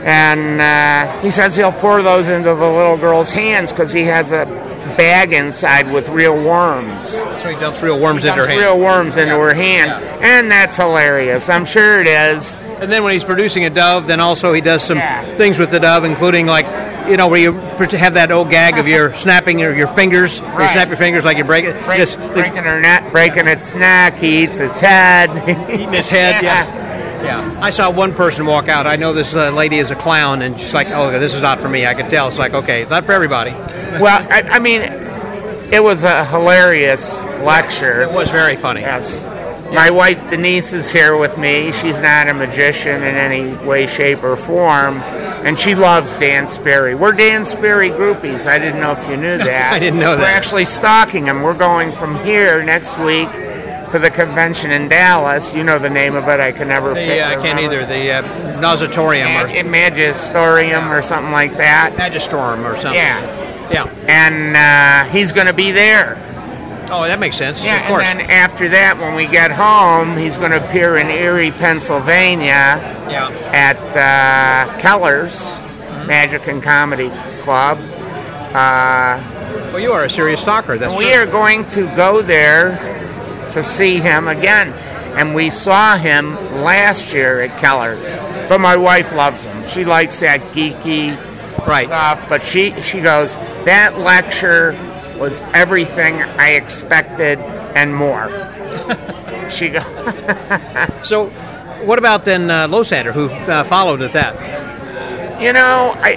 Speaker 7: And uh, he says he'll pour those into the little girl's hands because he has a bag inside with real worms.
Speaker 2: So he dumps real worms
Speaker 7: he
Speaker 2: into her
Speaker 7: dumps
Speaker 2: hand.
Speaker 7: real worms into
Speaker 2: Yeah.
Speaker 7: her hand,
Speaker 2: Yeah.
Speaker 7: and that's hilarious. I'm sure it is.
Speaker 2: And then when he's producing a dove, then also he does some
Speaker 7: Yeah.
Speaker 2: things with the dove, including like, you know, where you have that old gag of your snapping your, your fingers. You
Speaker 7: Right.
Speaker 2: snap your fingers like you break it.
Speaker 7: Break,
Speaker 2: Just
Speaker 7: breaking her neck, breaking its neck. He eats its head.
Speaker 2: eating his head. Yeah. Yeah. I saw one person walk out. I know this uh, lady is a clown, and she's like, oh, this is not for me. I could tell. It's like, okay, not for everybody.
Speaker 7: Well, I, I mean, it was a hilarious lecture.
Speaker 2: It was very funny.
Speaker 7: Yes. My wife Denise is here with me. She's not a magician in any way, shape, or form, and she loves Dan Sperry. We're Dan Sperry groupies. I didn't know if you knew that.
Speaker 2: I didn't know that.
Speaker 7: We're actually stalking him. We're going from here next week to the convention in Dallas. You know the name of it. I can never pick
Speaker 2: Yeah, I
Speaker 7: it,
Speaker 2: can't
Speaker 7: remember.
Speaker 2: either. The uh, Nausatorium
Speaker 7: Mag-
Speaker 2: or
Speaker 7: Magistorium or something like that.
Speaker 2: Magistorm or something.
Speaker 7: Yeah.
Speaker 2: Yeah.
Speaker 7: And uh, he's going to be there.
Speaker 2: Oh, that makes sense.
Speaker 7: Yeah,
Speaker 2: of course.
Speaker 7: and then after that, when we get home, he's going to appear in Erie, Pennsylvania
Speaker 2: yeah.
Speaker 7: at uh, Keller's Magic and Comedy Club. Uh,
Speaker 2: Well, you are a serious stalker. That's
Speaker 7: and we
Speaker 2: true.
Speaker 7: are going to go there to see him again. And we saw him last year at Keller's. But my wife loves him. She likes that geeky
Speaker 2: right.
Speaker 7: stuff. But she, she goes, that lecture was everything I expected and more. She goes.
Speaker 2: So, what about then uh, Losander, who uh, followed at that?
Speaker 7: You know, I,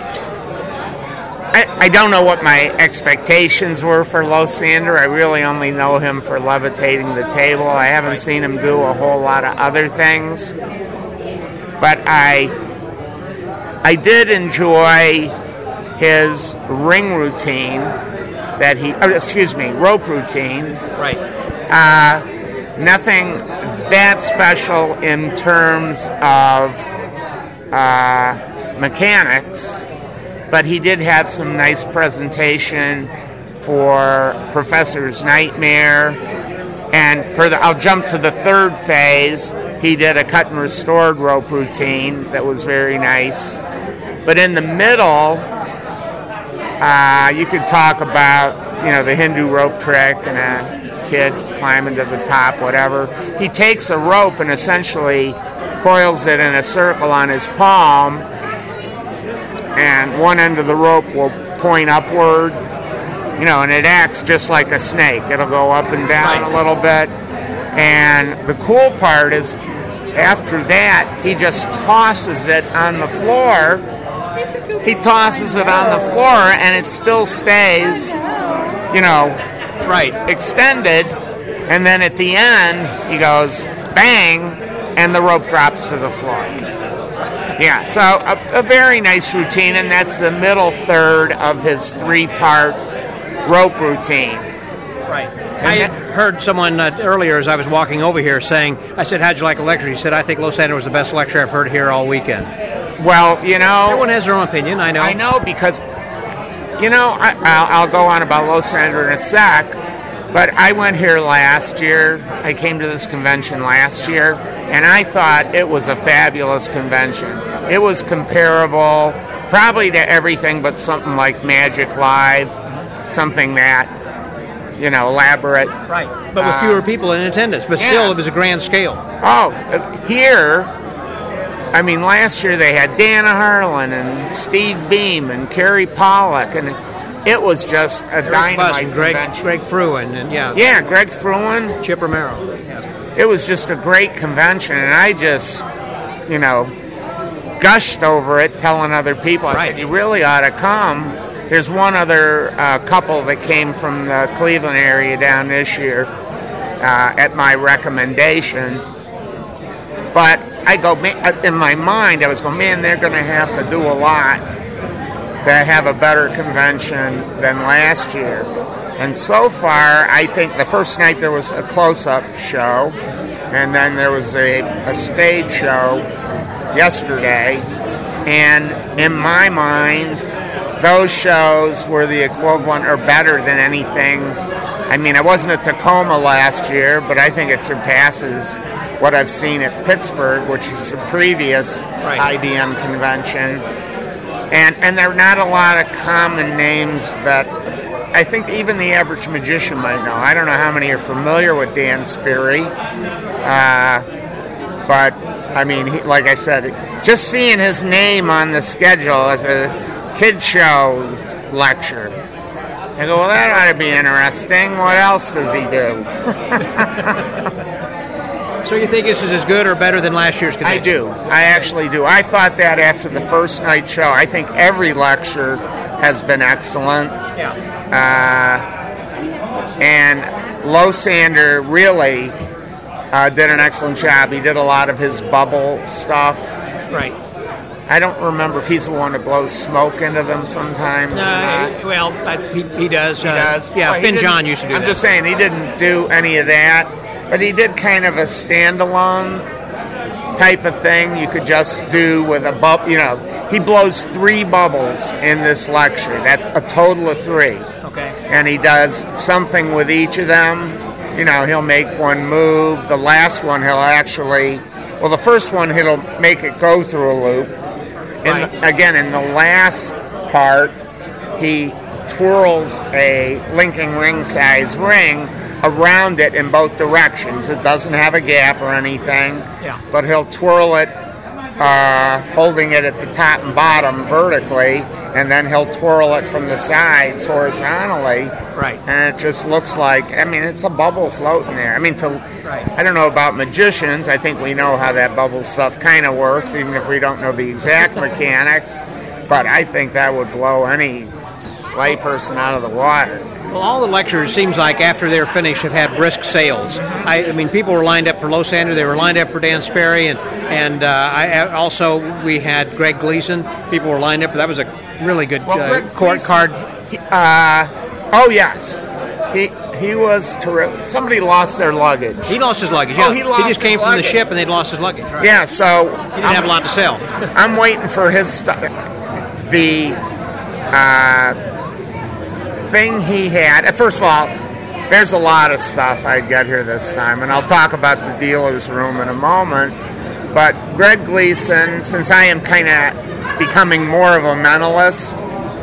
Speaker 7: I I don't know what my expectations were for Losander. I really only know him for levitating the table. I haven't seen him do a whole lot of other things. But I I did enjoy his ring routine that he, oh, excuse me, rope routine.
Speaker 2: Right.
Speaker 7: Uh, nothing that special in terms of uh, mechanics, but he did have some nice presentation for Professor's Nightmare. And for the, I'll jump to the third phase. He did a cut and restored rope routine that was very nice. But in the middle, uh, you could talk about, you know, the Hindu rope trick and a kid climbing to the top, whatever. He takes a rope and essentially coils it in a circle on his palm, and one end of the rope will point upward, you know, and it acts just like a snake. It'll go up and down
Speaker 2: Right.
Speaker 7: a little bit. And the cool part is, after that, he just tosses it on the floor. He tosses it on the floor, and it still stays, you know,
Speaker 2: Right.
Speaker 7: extended. And then at the end, he goes bang, and the rope drops to the floor. Yeah, so a, a very nice routine, and that's the middle third of his three-part rope routine.
Speaker 2: Right. I had heard someone uh, earlier as I was walking over here saying, I said, how'd you like a lecture? He said, I think Losander was the best lecture I've heard here all weekend.
Speaker 7: Well, you know,
Speaker 2: Everyone has their own opinion, I know.
Speaker 7: I know because, you know, I, I'll, I'll go on about Losander in a sec, but I went here last year. I came to this convention last year, and I thought it was a fabulous convention. It was comparable probably to everything but something like Magic Live, something that, you know, elaborate.
Speaker 2: Right. But with fewer people in attendance. But
Speaker 7: yeah.
Speaker 2: still, it was a grand scale.
Speaker 7: Oh, uh, here, I mean, last year they had Dana Harlan and Steve Beam and Kerry Pollack, and it was just a
Speaker 2: Eric Buss
Speaker 7: dynamite
Speaker 2: and Greg,
Speaker 7: convention.
Speaker 2: Greg Fruin, and yeah,
Speaker 7: Yeah, Greg Fruin.
Speaker 2: Chip Romero. Yeah.
Speaker 7: It was just a great convention, and I just, you know, gushed over it, telling other people, I
Speaker 2: Right.
Speaker 7: said, you really ought to come. There's one other uh, couple that came from the Cleveland area down this year uh, at my recommendation. But I go, in my mind, I was going, man, they're going to have to do a lot to have a better convention than last year. And so far, I think the first night there was a close-up show, and then there was a, a stage show yesterday. And in my mind, those shows were the equivalent or better than anything. I mean, I wasn't at Tacoma last year, but I think it surpasses what I've seen at Pittsburgh, which is a previous
Speaker 2: Right.
Speaker 7: I B M convention. And and there are not a lot of common names that I think even the average magician might know. I don't know how many are familiar with Dan Sperry, uh, but I mean, he, like I said, just seeing his name on the schedule as a kid show lecture, I go, well, that ought to be interesting. What else does he do?
Speaker 2: So you think this is as good or better than last year's
Speaker 7: I
Speaker 2: convention?
Speaker 7: do. I actually do. I thought that after the first night show. I think every lecture has been excellent.
Speaker 2: Yeah.
Speaker 7: Uh, and Losander really uh, did an excellent job. He did a lot of his bubble stuff.
Speaker 2: Right.
Speaker 7: I don't remember if he's the one that blows smoke into them sometimes. or not.
Speaker 2: Uh, well, I, he, he does.
Speaker 7: He
Speaker 2: uh,
Speaker 7: does.
Speaker 2: Yeah,
Speaker 7: Well, he
Speaker 2: Finn
Speaker 7: didn't-
Speaker 2: John used to do
Speaker 7: I'm
Speaker 2: that.
Speaker 7: just saying, he didn't do any of that, but he did kind of a standalone type of thing you could just do with a bubble. You know, he blows three bubbles in this lecture. That's a total of three.
Speaker 2: Okay.
Speaker 7: And he does something with each of them. You know, he'll make one move. The last one, he'll actually, well, the first one, he'll make it go through a loop. In
Speaker 2: Right.
Speaker 7: the, again, in the last part, he twirls a linking ring size ring around it in both directions. It doesn't have a gap or anything,
Speaker 2: Yeah.
Speaker 7: but he'll twirl it, uh, holding it at the top and bottom vertically, and then he'll twirl it from the sides horizontally.
Speaker 2: Right.
Speaker 7: And it just looks like, I mean, it's a bubble floating there. I mean, to,
Speaker 2: Right.
Speaker 7: I don't know about magicians. I think we know how that bubble stuff kind of works, even if we don't know the exact mechanics. But I think that would blow any layperson out of the water.
Speaker 2: Well, all the lectures, seems like, after they're finished, have had brisk sales. I, I mean, people were lined up for Losander. They were lined up for Dan Sperry. And, and uh, I also, we had Greg Gleason. People were lined up. That was a really good
Speaker 7: Well,
Speaker 2: uh,
Speaker 7: Greg
Speaker 2: court
Speaker 7: Gleason-
Speaker 2: card.
Speaker 7: Uh, oh, yes. He he was terrific. Somebody lost their luggage.
Speaker 2: He lost his luggage.
Speaker 7: Oh,
Speaker 2: Yeah.
Speaker 7: he lost
Speaker 2: just
Speaker 7: his
Speaker 2: came from the
Speaker 7: luggage.
Speaker 2: ship, and they'd lost his luggage. Right.
Speaker 7: Yeah, so
Speaker 2: He didn't have a lot to sell.
Speaker 7: I'm waiting for his stuff. The uh, thing he had. First of all, there's a lot of stuff I'd got here this time, and I'll talk about the dealer's room in a moment. But Greg Gleason, since I am kind of becoming more of a mentalist,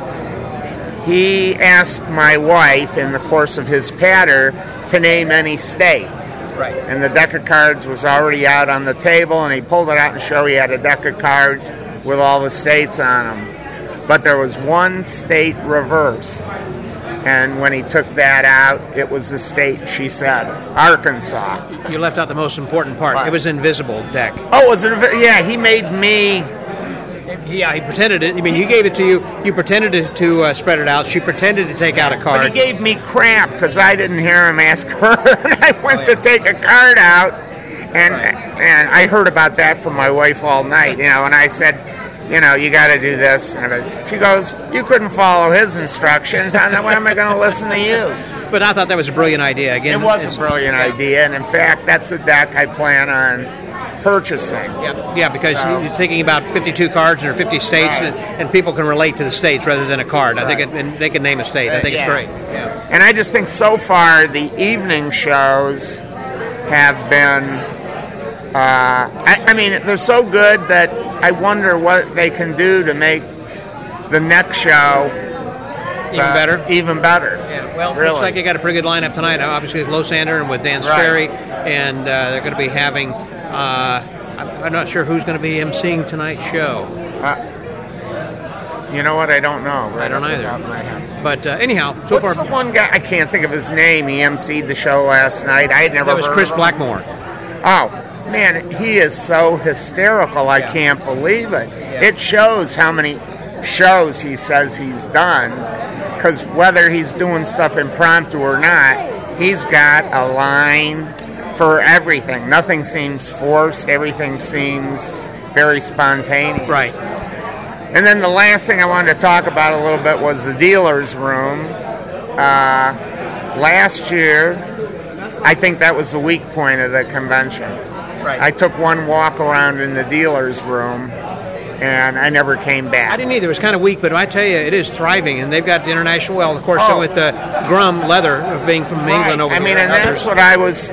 Speaker 7: he asked my wife in the course of his patter to name any state.
Speaker 2: Right.
Speaker 7: And the deck of cards was already out on the table, and he pulled it out and showed he had a deck of cards with all the states on them. But there was one state reversed. And when he took that out, it was the state, she said, Arkansas.
Speaker 2: You left out the most important part.
Speaker 7: What?
Speaker 2: It was invisible deck.
Speaker 7: Oh, was it? Yeah, he made me.
Speaker 2: Yeah, he pretended it. I mean, you gave it to you. You pretended to, to uh, spread it out. She pretended to take out a
Speaker 7: But
Speaker 2: card.
Speaker 7: he gave me crap because I didn't hear him ask her. And I went to take a card out, and and I heard about that from my wife all night. You know, and I said, you know, you got to do this. And I- she goes, you couldn't follow his instructions. I'm like, why am I going to listen to you?
Speaker 2: But I thought that was a brilliant idea. Again,
Speaker 7: It was
Speaker 2: it's-
Speaker 7: a brilliant idea, and in fact, that's the deck I plan on purchasing.
Speaker 2: Yeah, yeah, because
Speaker 7: So-
Speaker 2: you're thinking about fifty-two cards and there are fifty states,
Speaker 7: Right.
Speaker 2: and, and people can relate to the states rather than a card. I think
Speaker 7: Right.
Speaker 2: it, and they can name a state. I think
Speaker 7: Yeah.
Speaker 2: it's great.
Speaker 7: And I just think so far the evening shows have been, uh, I, I mean, they're so good that I wonder what they can do to make the next show
Speaker 2: Even
Speaker 7: uh,
Speaker 2: better.
Speaker 7: Even better.
Speaker 2: Yeah, well,
Speaker 7: really.
Speaker 2: looks like you got a pretty good lineup tonight. Obviously, with Losander and with Dan
Speaker 7: Right.
Speaker 2: Sperry, and uh, they're going to be having. Uh, I'm I'm not sure who's going to be emceeing tonight's show,
Speaker 7: Uh, you know what? I don't know. Right
Speaker 2: I don't
Speaker 7: off the
Speaker 2: either.
Speaker 7: top of my head.
Speaker 2: but uh, anyhow, so
Speaker 7: What's
Speaker 2: far
Speaker 7: the one guy? I can't think of his name. He emceed the show last night. I had never
Speaker 2: that was
Speaker 7: heard
Speaker 2: Chris
Speaker 7: of him.
Speaker 2: Blackmore.
Speaker 7: Oh, man, he is so hysterical. I
Speaker 2: Yeah.
Speaker 7: can't believe it. It shows how many shows he says he's done, because whether he's doing stuff impromptu or not, he's got a line for everything. Nothing seems forced. Everything seems very spontaneous.
Speaker 2: Right.
Speaker 7: And then the last thing I wanted to talk about a little bit was the dealer's room. Uh, last year, I think that was the weak point of the convention.
Speaker 2: Right.
Speaker 7: I took one walk around in the dealer's room, and I never came back.
Speaker 2: I didn't either. It was kind of weak, but I tell you, it is thriving, and they've got the international. Well, of course,
Speaker 7: Oh.
Speaker 2: with uh, Grum Leather of being from
Speaker 7: Right.
Speaker 2: England over
Speaker 7: I mean,
Speaker 2: there.
Speaker 7: and that's
Speaker 2: others.
Speaker 7: what I was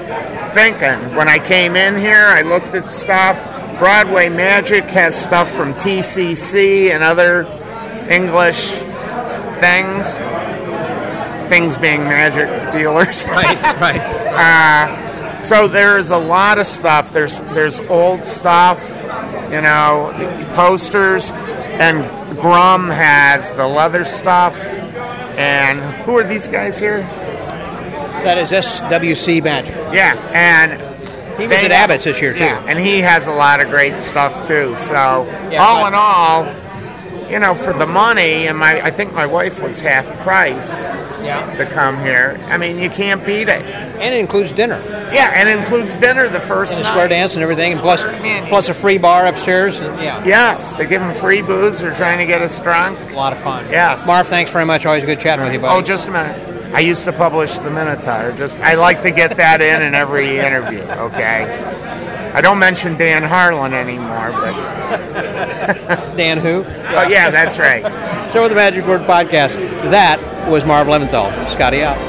Speaker 7: thinking. When I came in here, I looked at stuff. Broadway Magic has stuff from T C C and other English things. Things being magic dealers.
Speaker 2: Right, right.
Speaker 7: Uh, so there's a lot of stuff. There's there's old stuff, you know, posters, and Grum has the leather stuff. And who are these guys here?
Speaker 2: That is S W C Magic.
Speaker 7: Yeah, and
Speaker 2: he was at Abbott's this year too.
Speaker 7: Yeah, and he has a lot of great stuff too. So
Speaker 2: yeah,
Speaker 7: all
Speaker 2: but,
Speaker 7: in all, you know, for the money, and my I think my wife was half price. Yeah. To come here, I mean, you can't beat it.
Speaker 2: And it includes dinner.
Speaker 7: Yeah, and it includes dinner the first
Speaker 2: and
Speaker 7: night.
Speaker 2: Square dance and everything, and plus plus a free bar upstairs. And, yeah.
Speaker 7: Yes, they give them free booze. They're trying to get us drunk.
Speaker 2: A lot of fun.
Speaker 7: Yes.
Speaker 2: Marv, thanks very much. Always good chatting with you, buddy.
Speaker 7: Oh, just a minute. I used to publish the Minotaur. Just I like to get that in in every interview. Okay. I don't mention Dan Harlan anymore, but
Speaker 2: Dan who?
Speaker 7: Oh yeah, that's right.
Speaker 2: So with the Magic Word Podcast, that was Marv Leventhal. Scotty out.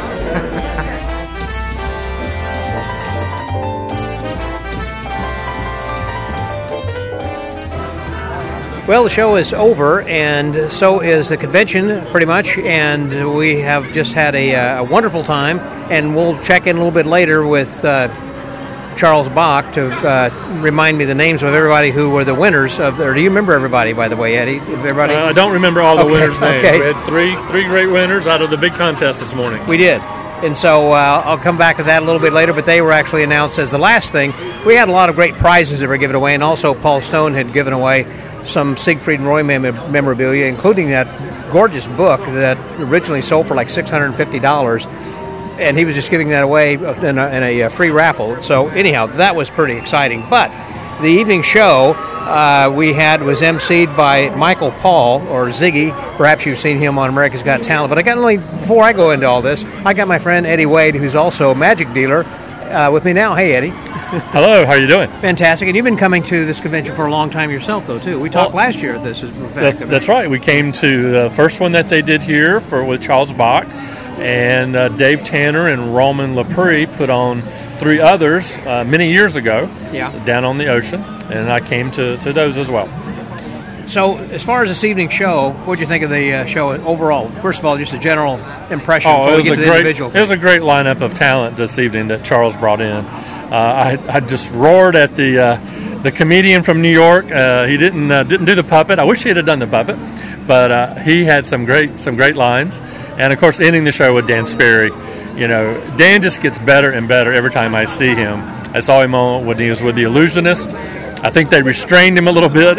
Speaker 2: Well, the show is over, and so is the convention, pretty much, and we have just had a, a wonderful time, and we'll check in a little bit later with uh, Charles Bach to uh, remind me the names of everybody who were the winners of. Or do you remember everybody, by the way, Eddie? Everybody?
Speaker 8: Uh, I don't remember all the
Speaker 2: okay.
Speaker 8: winners' names.
Speaker 2: Okay.
Speaker 8: We had three three great winners out of the big contest this morning.
Speaker 2: We did. And so uh, I'll come back to that a little bit later, but they were actually announced as the last thing. We had a lot of great prizes that were given away, and also Paul Stone had given away some Siegfried and Roy mem- memorabilia, including that gorgeous book that originally sold for like six hundred fifty dollars. And he was just giving that away in a, in a free raffle. So anyhow, that was pretty exciting. But the evening show uh, we had was emceed by Michael Paul, or Ziggy. Perhaps you've seen him on America's Got Talent. But I got only before I go into all this, I got my friend Eddie Wade, who's also a magic dealer, uh, with me now. Hey, Eddie.
Speaker 8: Hello, how are you doing?
Speaker 2: Fantastic. And you've been coming to this convention for a long time yourself, though, too. We talked
Speaker 8: well,
Speaker 2: last year at this. Is
Speaker 8: that's, that's right. We came to the first one that they did here for with Charles Bach. And uh, Dave Tanner and Roman Laprie put on three others uh, many years ago
Speaker 2: yeah.
Speaker 8: down on the ocean, and I came to, to those as well.
Speaker 2: So, as far as this evening's show, what did you think of the uh, show overall? First of all, just a general impression
Speaker 8: oh,
Speaker 2: before
Speaker 8: it
Speaker 2: we
Speaker 8: was
Speaker 2: get
Speaker 8: a
Speaker 2: to the
Speaker 8: great,
Speaker 2: individual.
Speaker 8: It was a great lineup of talent this evening that Charles brought in. Uh, I, I just roared at the uh, the comedian from New York. Uh, he didn't uh, didn't do the puppet. I wish he had done the puppet, but uh, he had some great some great lines. And, of course, ending the show with Dan Sperry. You know, Dan just gets better and better every time I see him. I saw him on when he was with The Illusionist. I think they restrained him a little bit.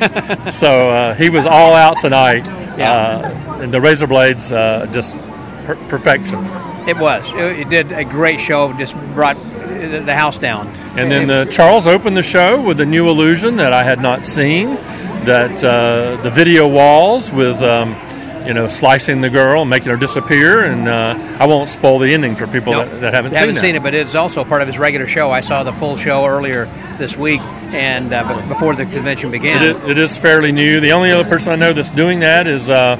Speaker 8: so uh, he was all out tonight.
Speaker 2: Yeah.
Speaker 8: Uh, and the Razor Blades, uh, just per- perfection.
Speaker 2: It was. It, it did a great show. Just brought the house down.
Speaker 8: And then the, Charles opened the show with a new illusion that I had not seen. That uh, the video walls with... Um, you know, slicing the girl, making her disappear, and uh, I won't spoil the ending for people
Speaker 2: nope.
Speaker 8: that, that haven't,
Speaker 2: haven't
Speaker 8: seen,
Speaker 2: seen it. But it's also part of his regular show. I saw the full show earlier this week, and uh, before the convention began.
Speaker 8: It is, it is fairly new. The only other person I know that's doing that is uh,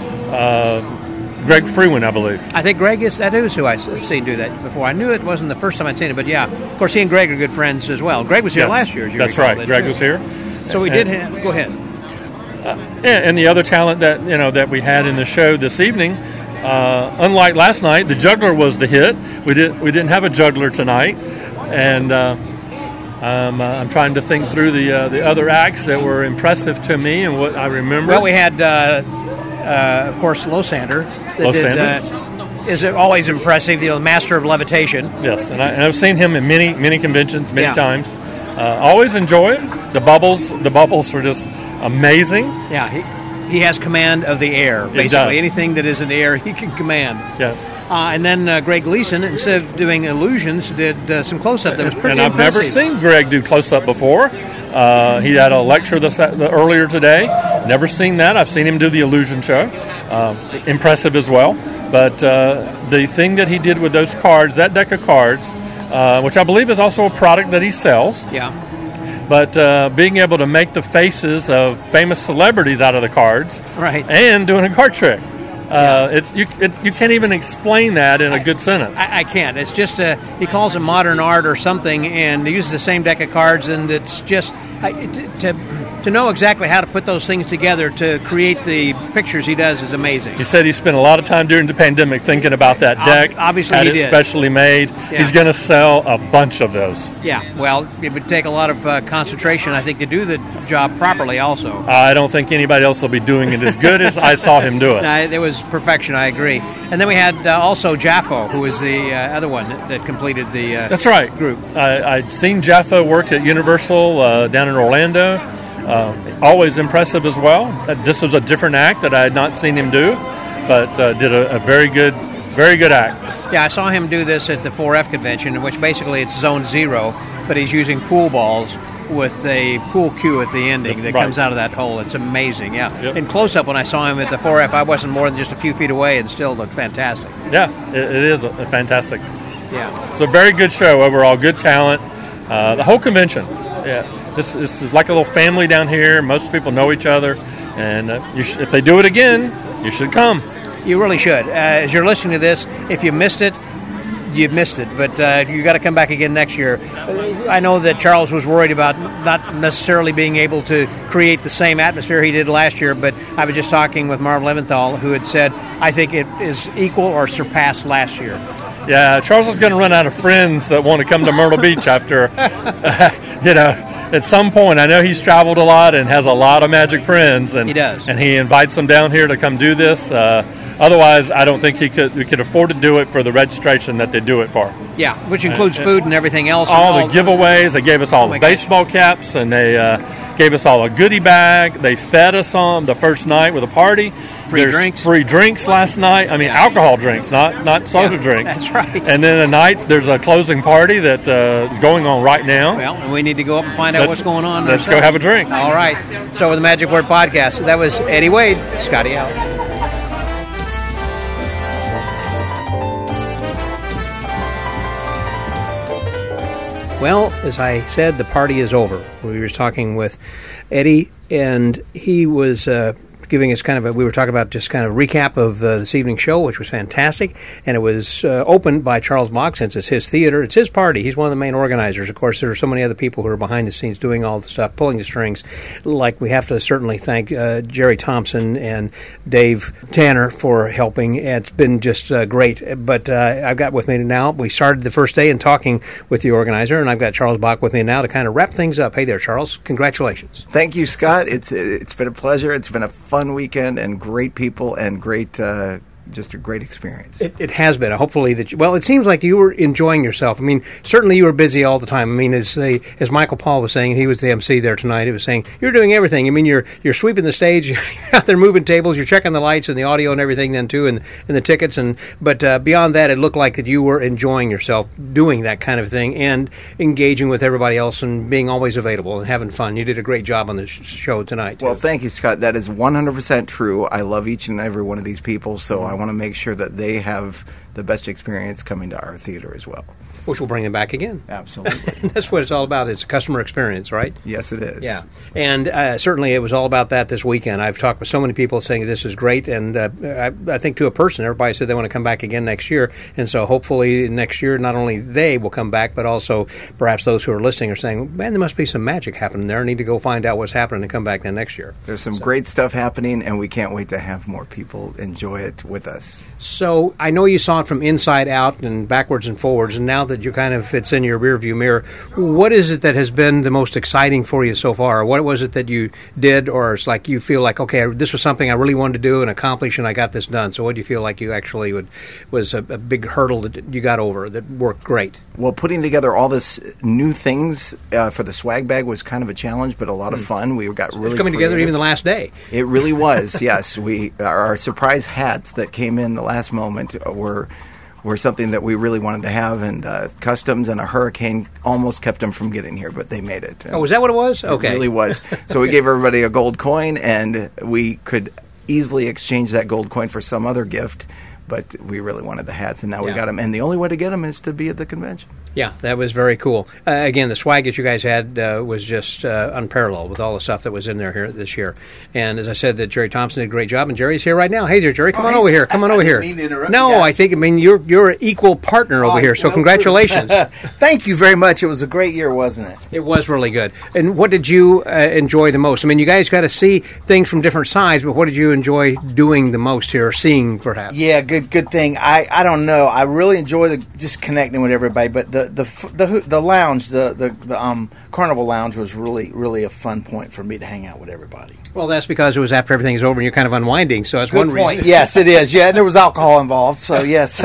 Speaker 8: uh, Greg Freeman, I believe.
Speaker 2: I think Greg is, that is who I've seen do that before. I knew it wasn't the first time I'd seen it, but yeah, of course, he and Greg are good friends as well. Greg was here
Speaker 8: yes,
Speaker 2: last year, as you
Speaker 8: That's
Speaker 2: recall.
Speaker 8: right. Greg was here.
Speaker 2: So we
Speaker 8: and,
Speaker 2: did have, go ahead.
Speaker 8: Uh, and, and the other talent that you know that we had in the show this evening, uh, unlike last night, the juggler was the hit. We did we didn't have a juggler tonight, and uh, um, uh, I'm trying to think through the uh, the other acts that were impressive to me and what I remember.
Speaker 2: Well, we had, uh, uh, of course, Losander.
Speaker 8: Losander
Speaker 2: uh, is always impressive. The master of levitation.
Speaker 8: Yes, and, I, and I've seen him in many many conventions many
Speaker 2: yeah.
Speaker 8: times. Uh, always enjoy it. The bubbles the bubbles were just amazing.
Speaker 2: Yeah, he, he has command of the air. Basically, anything that is in the air, he can command.
Speaker 8: Yes.
Speaker 2: Uh, and then uh, Greg Gleason, instead of doing illusions, did uh, some close-up that was pretty
Speaker 8: And I've
Speaker 2: impressive.
Speaker 8: never seen Greg do close-up before. Uh, he had a lecture this, uh, earlier today. Never seen that. I've seen him do the illusion show. Uh, impressive as well. But uh, the thing that he did with those cards, that deck of cards, uh, which I believe is also a product that he sells.
Speaker 2: Yeah.
Speaker 8: But uh, being able to make the faces of famous celebrities out of the cards,
Speaker 2: right,
Speaker 8: and doing a card trick, Uh, it's you. It, you can't even explain that in a good sentence.
Speaker 2: I, I can't. It's just a, he calls it modern art or something, and he uses the same deck of cards, and it's just I, to to know exactly how to put those things together to create the pictures he does is amazing.
Speaker 8: He said he spent a lot of time during the pandemic thinking about that deck.
Speaker 2: Ob- obviously,
Speaker 8: had
Speaker 2: he
Speaker 8: it
Speaker 2: did.
Speaker 8: specially made.
Speaker 2: Yeah.
Speaker 8: He's going to sell a bunch of those.
Speaker 2: Yeah. Well, it would take a lot of uh, concentration, I think, to do the job properly. Also,
Speaker 8: I don't think anybody else will be doing it as good as I saw him do it.
Speaker 2: No, it was perfection. I agree. And then we had uh, also Jaffo, who was the uh, other one that, that completed the. Uh,
Speaker 8: That's right.
Speaker 2: Group.
Speaker 8: I, I'd seen Jaffo work at Universal uh, down in Orlando. Uh, always impressive as well. Uh, this was a different act that I had not seen him do, but uh, did a, a very good, very good act.
Speaker 2: Yeah, I saw him do this at the four F convention, in which basically it's zone zero, but he's using pool balls with a pool cue at the ending that
Speaker 8: Right.
Speaker 2: comes out of that hole. It's amazing, yeah.
Speaker 8: Yep.
Speaker 2: In close-up, when I saw him at the four F, I wasn't more than just a few feet away and still looked fantastic.
Speaker 8: Yeah, it, it is a, a fantastic.
Speaker 2: Yeah.
Speaker 8: It's a very good show overall. Good talent. Uh, the whole convention. Yeah, this, this is like a little family down here. Most people know each other, and uh, you sh- if they do it again, you should come.
Speaker 2: You really should. Uh, as you're listening to this, if you missed it, you've missed it. But uh, you got to come back again next year. I know that Charles was worried about not necessarily being able to create the same atmosphere he did last year, but I was just talking with Marv Leventhal, who had said, I think it is equal or surpassed last year.
Speaker 8: Yeah, Charles is going to run out of friends that want to come to Myrtle Beach after, uh, you know, at some point. I know he's traveled a lot and has a lot of magic friends. And,
Speaker 2: He does.
Speaker 8: And he invites them down here to come do this. Uh, otherwise, I don't think he could we could afford to do it for the registration that they do it for.
Speaker 2: Yeah, which includes food and everything else.
Speaker 8: All
Speaker 2: and
Speaker 8: the giveaways. They gave us all
Speaker 2: Oh my
Speaker 8: the baseball caps, and they uh, gave us all a goodie bag. They fed us on the first night with a party.
Speaker 2: Free
Speaker 8: There's
Speaker 2: drinks.
Speaker 8: Free drinks last night. I mean,
Speaker 2: Yeah.
Speaker 8: alcohol drinks, not not soda
Speaker 2: Yeah,
Speaker 8: drinks.
Speaker 2: that's right.
Speaker 8: And then at night, there's a closing party that uh, is going on right now.
Speaker 2: Well, and we need to go up and find out
Speaker 8: Let's-
Speaker 2: what's going on.
Speaker 8: let's go
Speaker 2: ourselves.
Speaker 8: have a drink.
Speaker 2: All right. So with the Magic Word Podcast, that was Eddie Wade, Scotty out. Well, as I said, the party is over. We were talking with Eddie, and he was uh, giving us kind of a, we were talking about just kind of recap of uh, this evening's show, which was fantastic, and it was uh, opened by Charles Bach, since it's his theater. It's his party. He's one of the main organizers. Of course, there are so many other people who are behind the scenes doing all the stuff, pulling the strings. Like, we have to certainly thank uh, Jerry Thompson and Dave Tanner for helping. It's been just uh, great. But uh, I've got with me now, we started the first day in talking with the organizer, and I've got Charles Bach with me now to kind of wrap things up. Hey there, Charles. Congratulations.
Speaker 9: Thank you, Scott. It's it's been a pleasure. It's been a fun weekend and great people and great uh, just a great experience.
Speaker 2: It, it has been. Hopefully that. You, well, it seems like you were enjoying yourself. I mean, certainly you were busy all the time. I mean, as they, as Michael Paul was saying, he was the M C there tonight. He was saying you're doing everything. I mean, you're you're sweeping the stage, you're out there moving tables, you're checking the lights and the audio and everything then too, and and the tickets. And but uh, beyond that, it looked like that you were enjoying yourself doing that kind of thing and engaging with everybody else and being always available and having fun. You did a great job on the sh- show tonight.
Speaker 9: Well, thank you, Scott. That is one hundred percent true. I love each and every one of these people, so I want to make sure that they have the best experience coming to our theater as well.
Speaker 2: Which will bring them back again.
Speaker 9: Absolutely.
Speaker 2: That's what it's all about. It's a customer experience, right?
Speaker 9: Yes, it is.
Speaker 2: Yeah, and uh, certainly it was all about that this weekend. I've talked with so many people saying this is great, and uh, I, I think to a person, everybody said they want to come back again next year, and so hopefully next year not only they will come back, but also perhaps those who are listening are saying, man, there must be some magic happening there. I need to go find out what's happening and come back then next year.
Speaker 9: There's some so. great stuff happening, and we can't wait to have more people enjoy it with us.
Speaker 2: So I know you saw it from inside out and backwards and forwards, and now that you kind of it's in your rearview mirror, what is it that has been the most exciting for you so far? What was it that you did, or it's like you feel like, okay, this was something I really wanted to do and accomplish, and I got this done? So what do you feel like you actually would was a, a big hurdle that you got over that worked great?
Speaker 9: Well, putting together all this new things uh, for the swag bag was kind of a challenge, but a lot of fun. We got really
Speaker 2: it's coming
Speaker 9: creative.
Speaker 2: together even the last day.
Speaker 9: It really was. Yes, we our, our surprise hats that came in the last moment were. were something that we really wanted to have, and uh, Customs and a hurricane almost kept them from getting here, but they made it. And
Speaker 2: oh, was that what it was? Okay.
Speaker 9: It really was. So we gave everybody a gold coin, and we could easily exchange that gold coin for some other gift, but we really wanted the hats, and now
Speaker 2: yeah.
Speaker 9: we got them. And the only way to get them is to be at the convention.
Speaker 2: Yeah, that was very cool. Uh, again, the swag that you guys had uh, was just uh, unparalleled with all the stuff that was in there here this year. And as I said, that Jerry Thompson did a great job, and Jerry's here right now. Hey there, Jerry, come
Speaker 4: oh,
Speaker 2: on over here. Come on over here. No, I think I mean you're you're an equal partner over oh, here. So well, congratulations.
Speaker 4: Thank you very much. It was a great year, wasn't it?
Speaker 2: It was really good. And what did you uh, enjoy the most? I mean, you guys got to see things from different sides, but what did you enjoy doing the most here, or seeing perhaps?
Speaker 4: Yeah, good good thing. I, I don't know. I really enjoy the, just connecting with everybody, but the the the, the lounge, the, the the um Carnival Lounge was really really a fun point for me to hang out with everybody.
Speaker 2: Well, that's because it was after everything's over and you're kind of unwinding, so that's
Speaker 4: good
Speaker 2: one
Speaker 4: point.
Speaker 2: reason.
Speaker 4: Yes, it is. Yeah, and there was alcohol involved, so yes.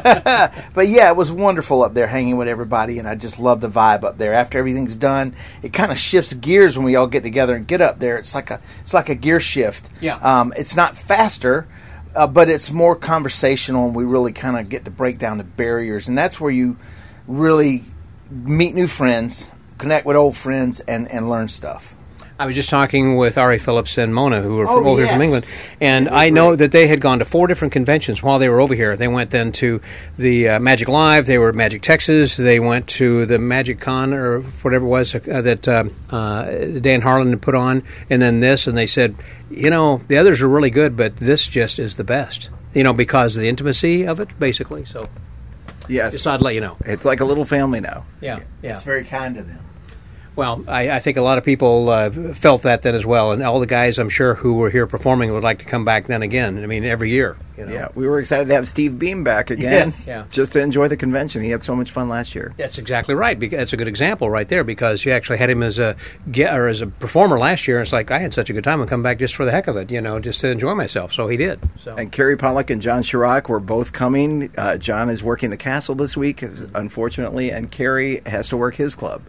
Speaker 4: But yeah, it was wonderful up there hanging with everybody, and I just love the vibe up there. After everything's done, it kind of shifts gears when we all get together and get up there. It's like a it's like a gear shift.
Speaker 2: Yeah.
Speaker 4: Um, it's not faster. Uh, but it's more conversational, and we really kind of get to break down the barriers, and that's where you really meet new friends, connect with old friends, and, and learn stuff.
Speaker 2: I was just talking with Ari Phillips and Mona, who are from
Speaker 4: oh,
Speaker 2: over
Speaker 4: yes.
Speaker 2: here from England, and I know great. that they had gone to four different conventions while they were over here. They went then to the uh, Magic Live, they were at Magic Texas, they went to the Magic Con, or whatever it was, uh, that uh, uh, Dan Harlan had put on, and then this, and they said, you know, the others are really good, but this just is the best, you know, because of the intimacy of it, basically, so
Speaker 9: yes.
Speaker 2: just thought I'd let you know.
Speaker 9: It's like a little family now.
Speaker 2: Yeah, yeah.
Speaker 4: It's very kind of them.
Speaker 2: Well, I, I think a lot of people uh, felt that then as well, and all the guys, I'm sure, who were here performing would like to come back then again. I mean, every year. You know?
Speaker 9: Yeah, we were excited to have Steve Beam back again,
Speaker 4: yes.
Speaker 2: yeah.
Speaker 9: just to enjoy the convention. He had so much fun last year.
Speaker 2: That's exactly right. That's a good example right there, because you actually had him as a or as a performer last year. And it's like, I had such a good time. I'll come back just for the heck of it, you know, just to enjoy myself. So he did. So.
Speaker 9: And Kerry Pollock and John Chirac were both coming. Uh, John is working the castle this week, unfortunately, and Kerry has to work his club.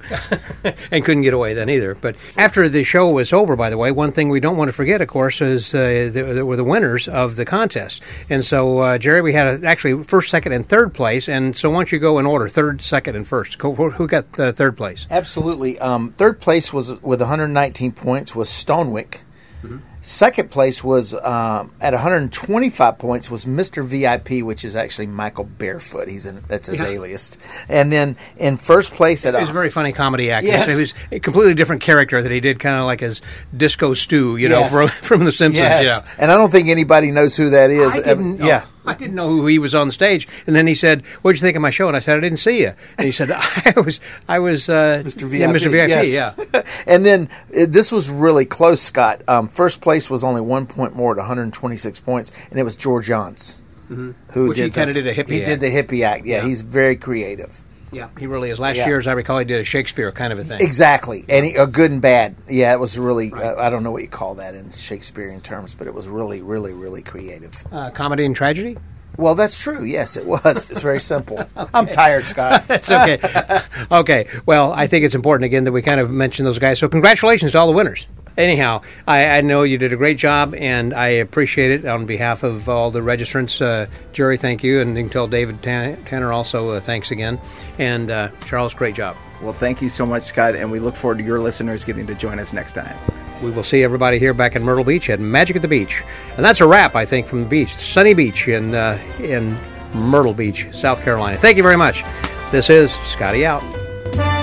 Speaker 2: And couldn't get away then either. But after the show was over, by the way, one thing we don't want to forget, of course, is uh, the, the, were the winners of the contest. And so, uh, Jerry, we had a, actually first, second, and third place. And so why don't you go in order, third, second, and first. Who got the third place?
Speaker 4: Absolutely. Um, third place was with one hundred nineteen points was Stonewick. Mm-hmm. Second place was um, at one hundred twenty-five points was Mister V I P, which is actually Michael Barefoot. He's in, that's his yeah. alias. And then in first place at
Speaker 2: it was a very funny comedy act.
Speaker 4: Yes.
Speaker 2: It was a completely different character that he did, kind of like his Disco Stew, you
Speaker 4: yes.
Speaker 2: know, from, from The Simpsons.
Speaker 4: Yes.
Speaker 2: Yeah.
Speaker 4: And I don't think anybody knows who that is.
Speaker 2: I didn't know.
Speaker 4: Yeah.
Speaker 2: I didn't know who he was on stage, and then he said, "What'd you think of my show?" And I said, "I didn't see you." And he said, "I was, I was uh,
Speaker 4: Mister V I P."
Speaker 2: Yeah, Mister V I P,
Speaker 4: yes.
Speaker 2: yeah.
Speaker 4: And then uh, this was really close, Scott. Um, first place was only one point more at one hundred twenty-six points, and it was George Johns,
Speaker 2: mm-hmm.
Speaker 4: who
Speaker 2: Which
Speaker 4: did
Speaker 2: he kind of
Speaker 4: this.
Speaker 2: did a hippie.
Speaker 4: He
Speaker 2: act.
Speaker 4: did the hippie act. Yeah, yeah, he's very creative.
Speaker 2: Yeah, he really is. Last
Speaker 4: yeah.
Speaker 2: year, as I recall, he did a Shakespeare kind of a thing.
Speaker 4: Exactly, and he, a good and bad. Yeah, it was really. Right. Uh, I don't know what you call that in Shakespearean terms, but it was really, really, really creative.
Speaker 2: Uh, comedy and tragedy.
Speaker 4: Well, that's true. Yes, it was. It's very simple. Okay. I'm tired, Scott.
Speaker 2: That's okay. Okay. Well, I think it's important, again, that we kind of mention those guys. So congratulations to all the winners. Anyhow, I, I know you did a great job, and I appreciate it on behalf of all the registrants. Uh, Jerry, thank you. And you can tell David Tan- Tanner also uh, thanks again. And uh, Charles, great job.
Speaker 9: Well, thank you so much, Scott, and we look forward to your listeners getting to join us next time.
Speaker 2: We will see everybody here back in Myrtle Beach at Magic at the Beach. And that's a wrap, I think, from the beach, Sunny Beach in uh, in Myrtle Beach, South Carolina. Thank you very much. This is Scotty out.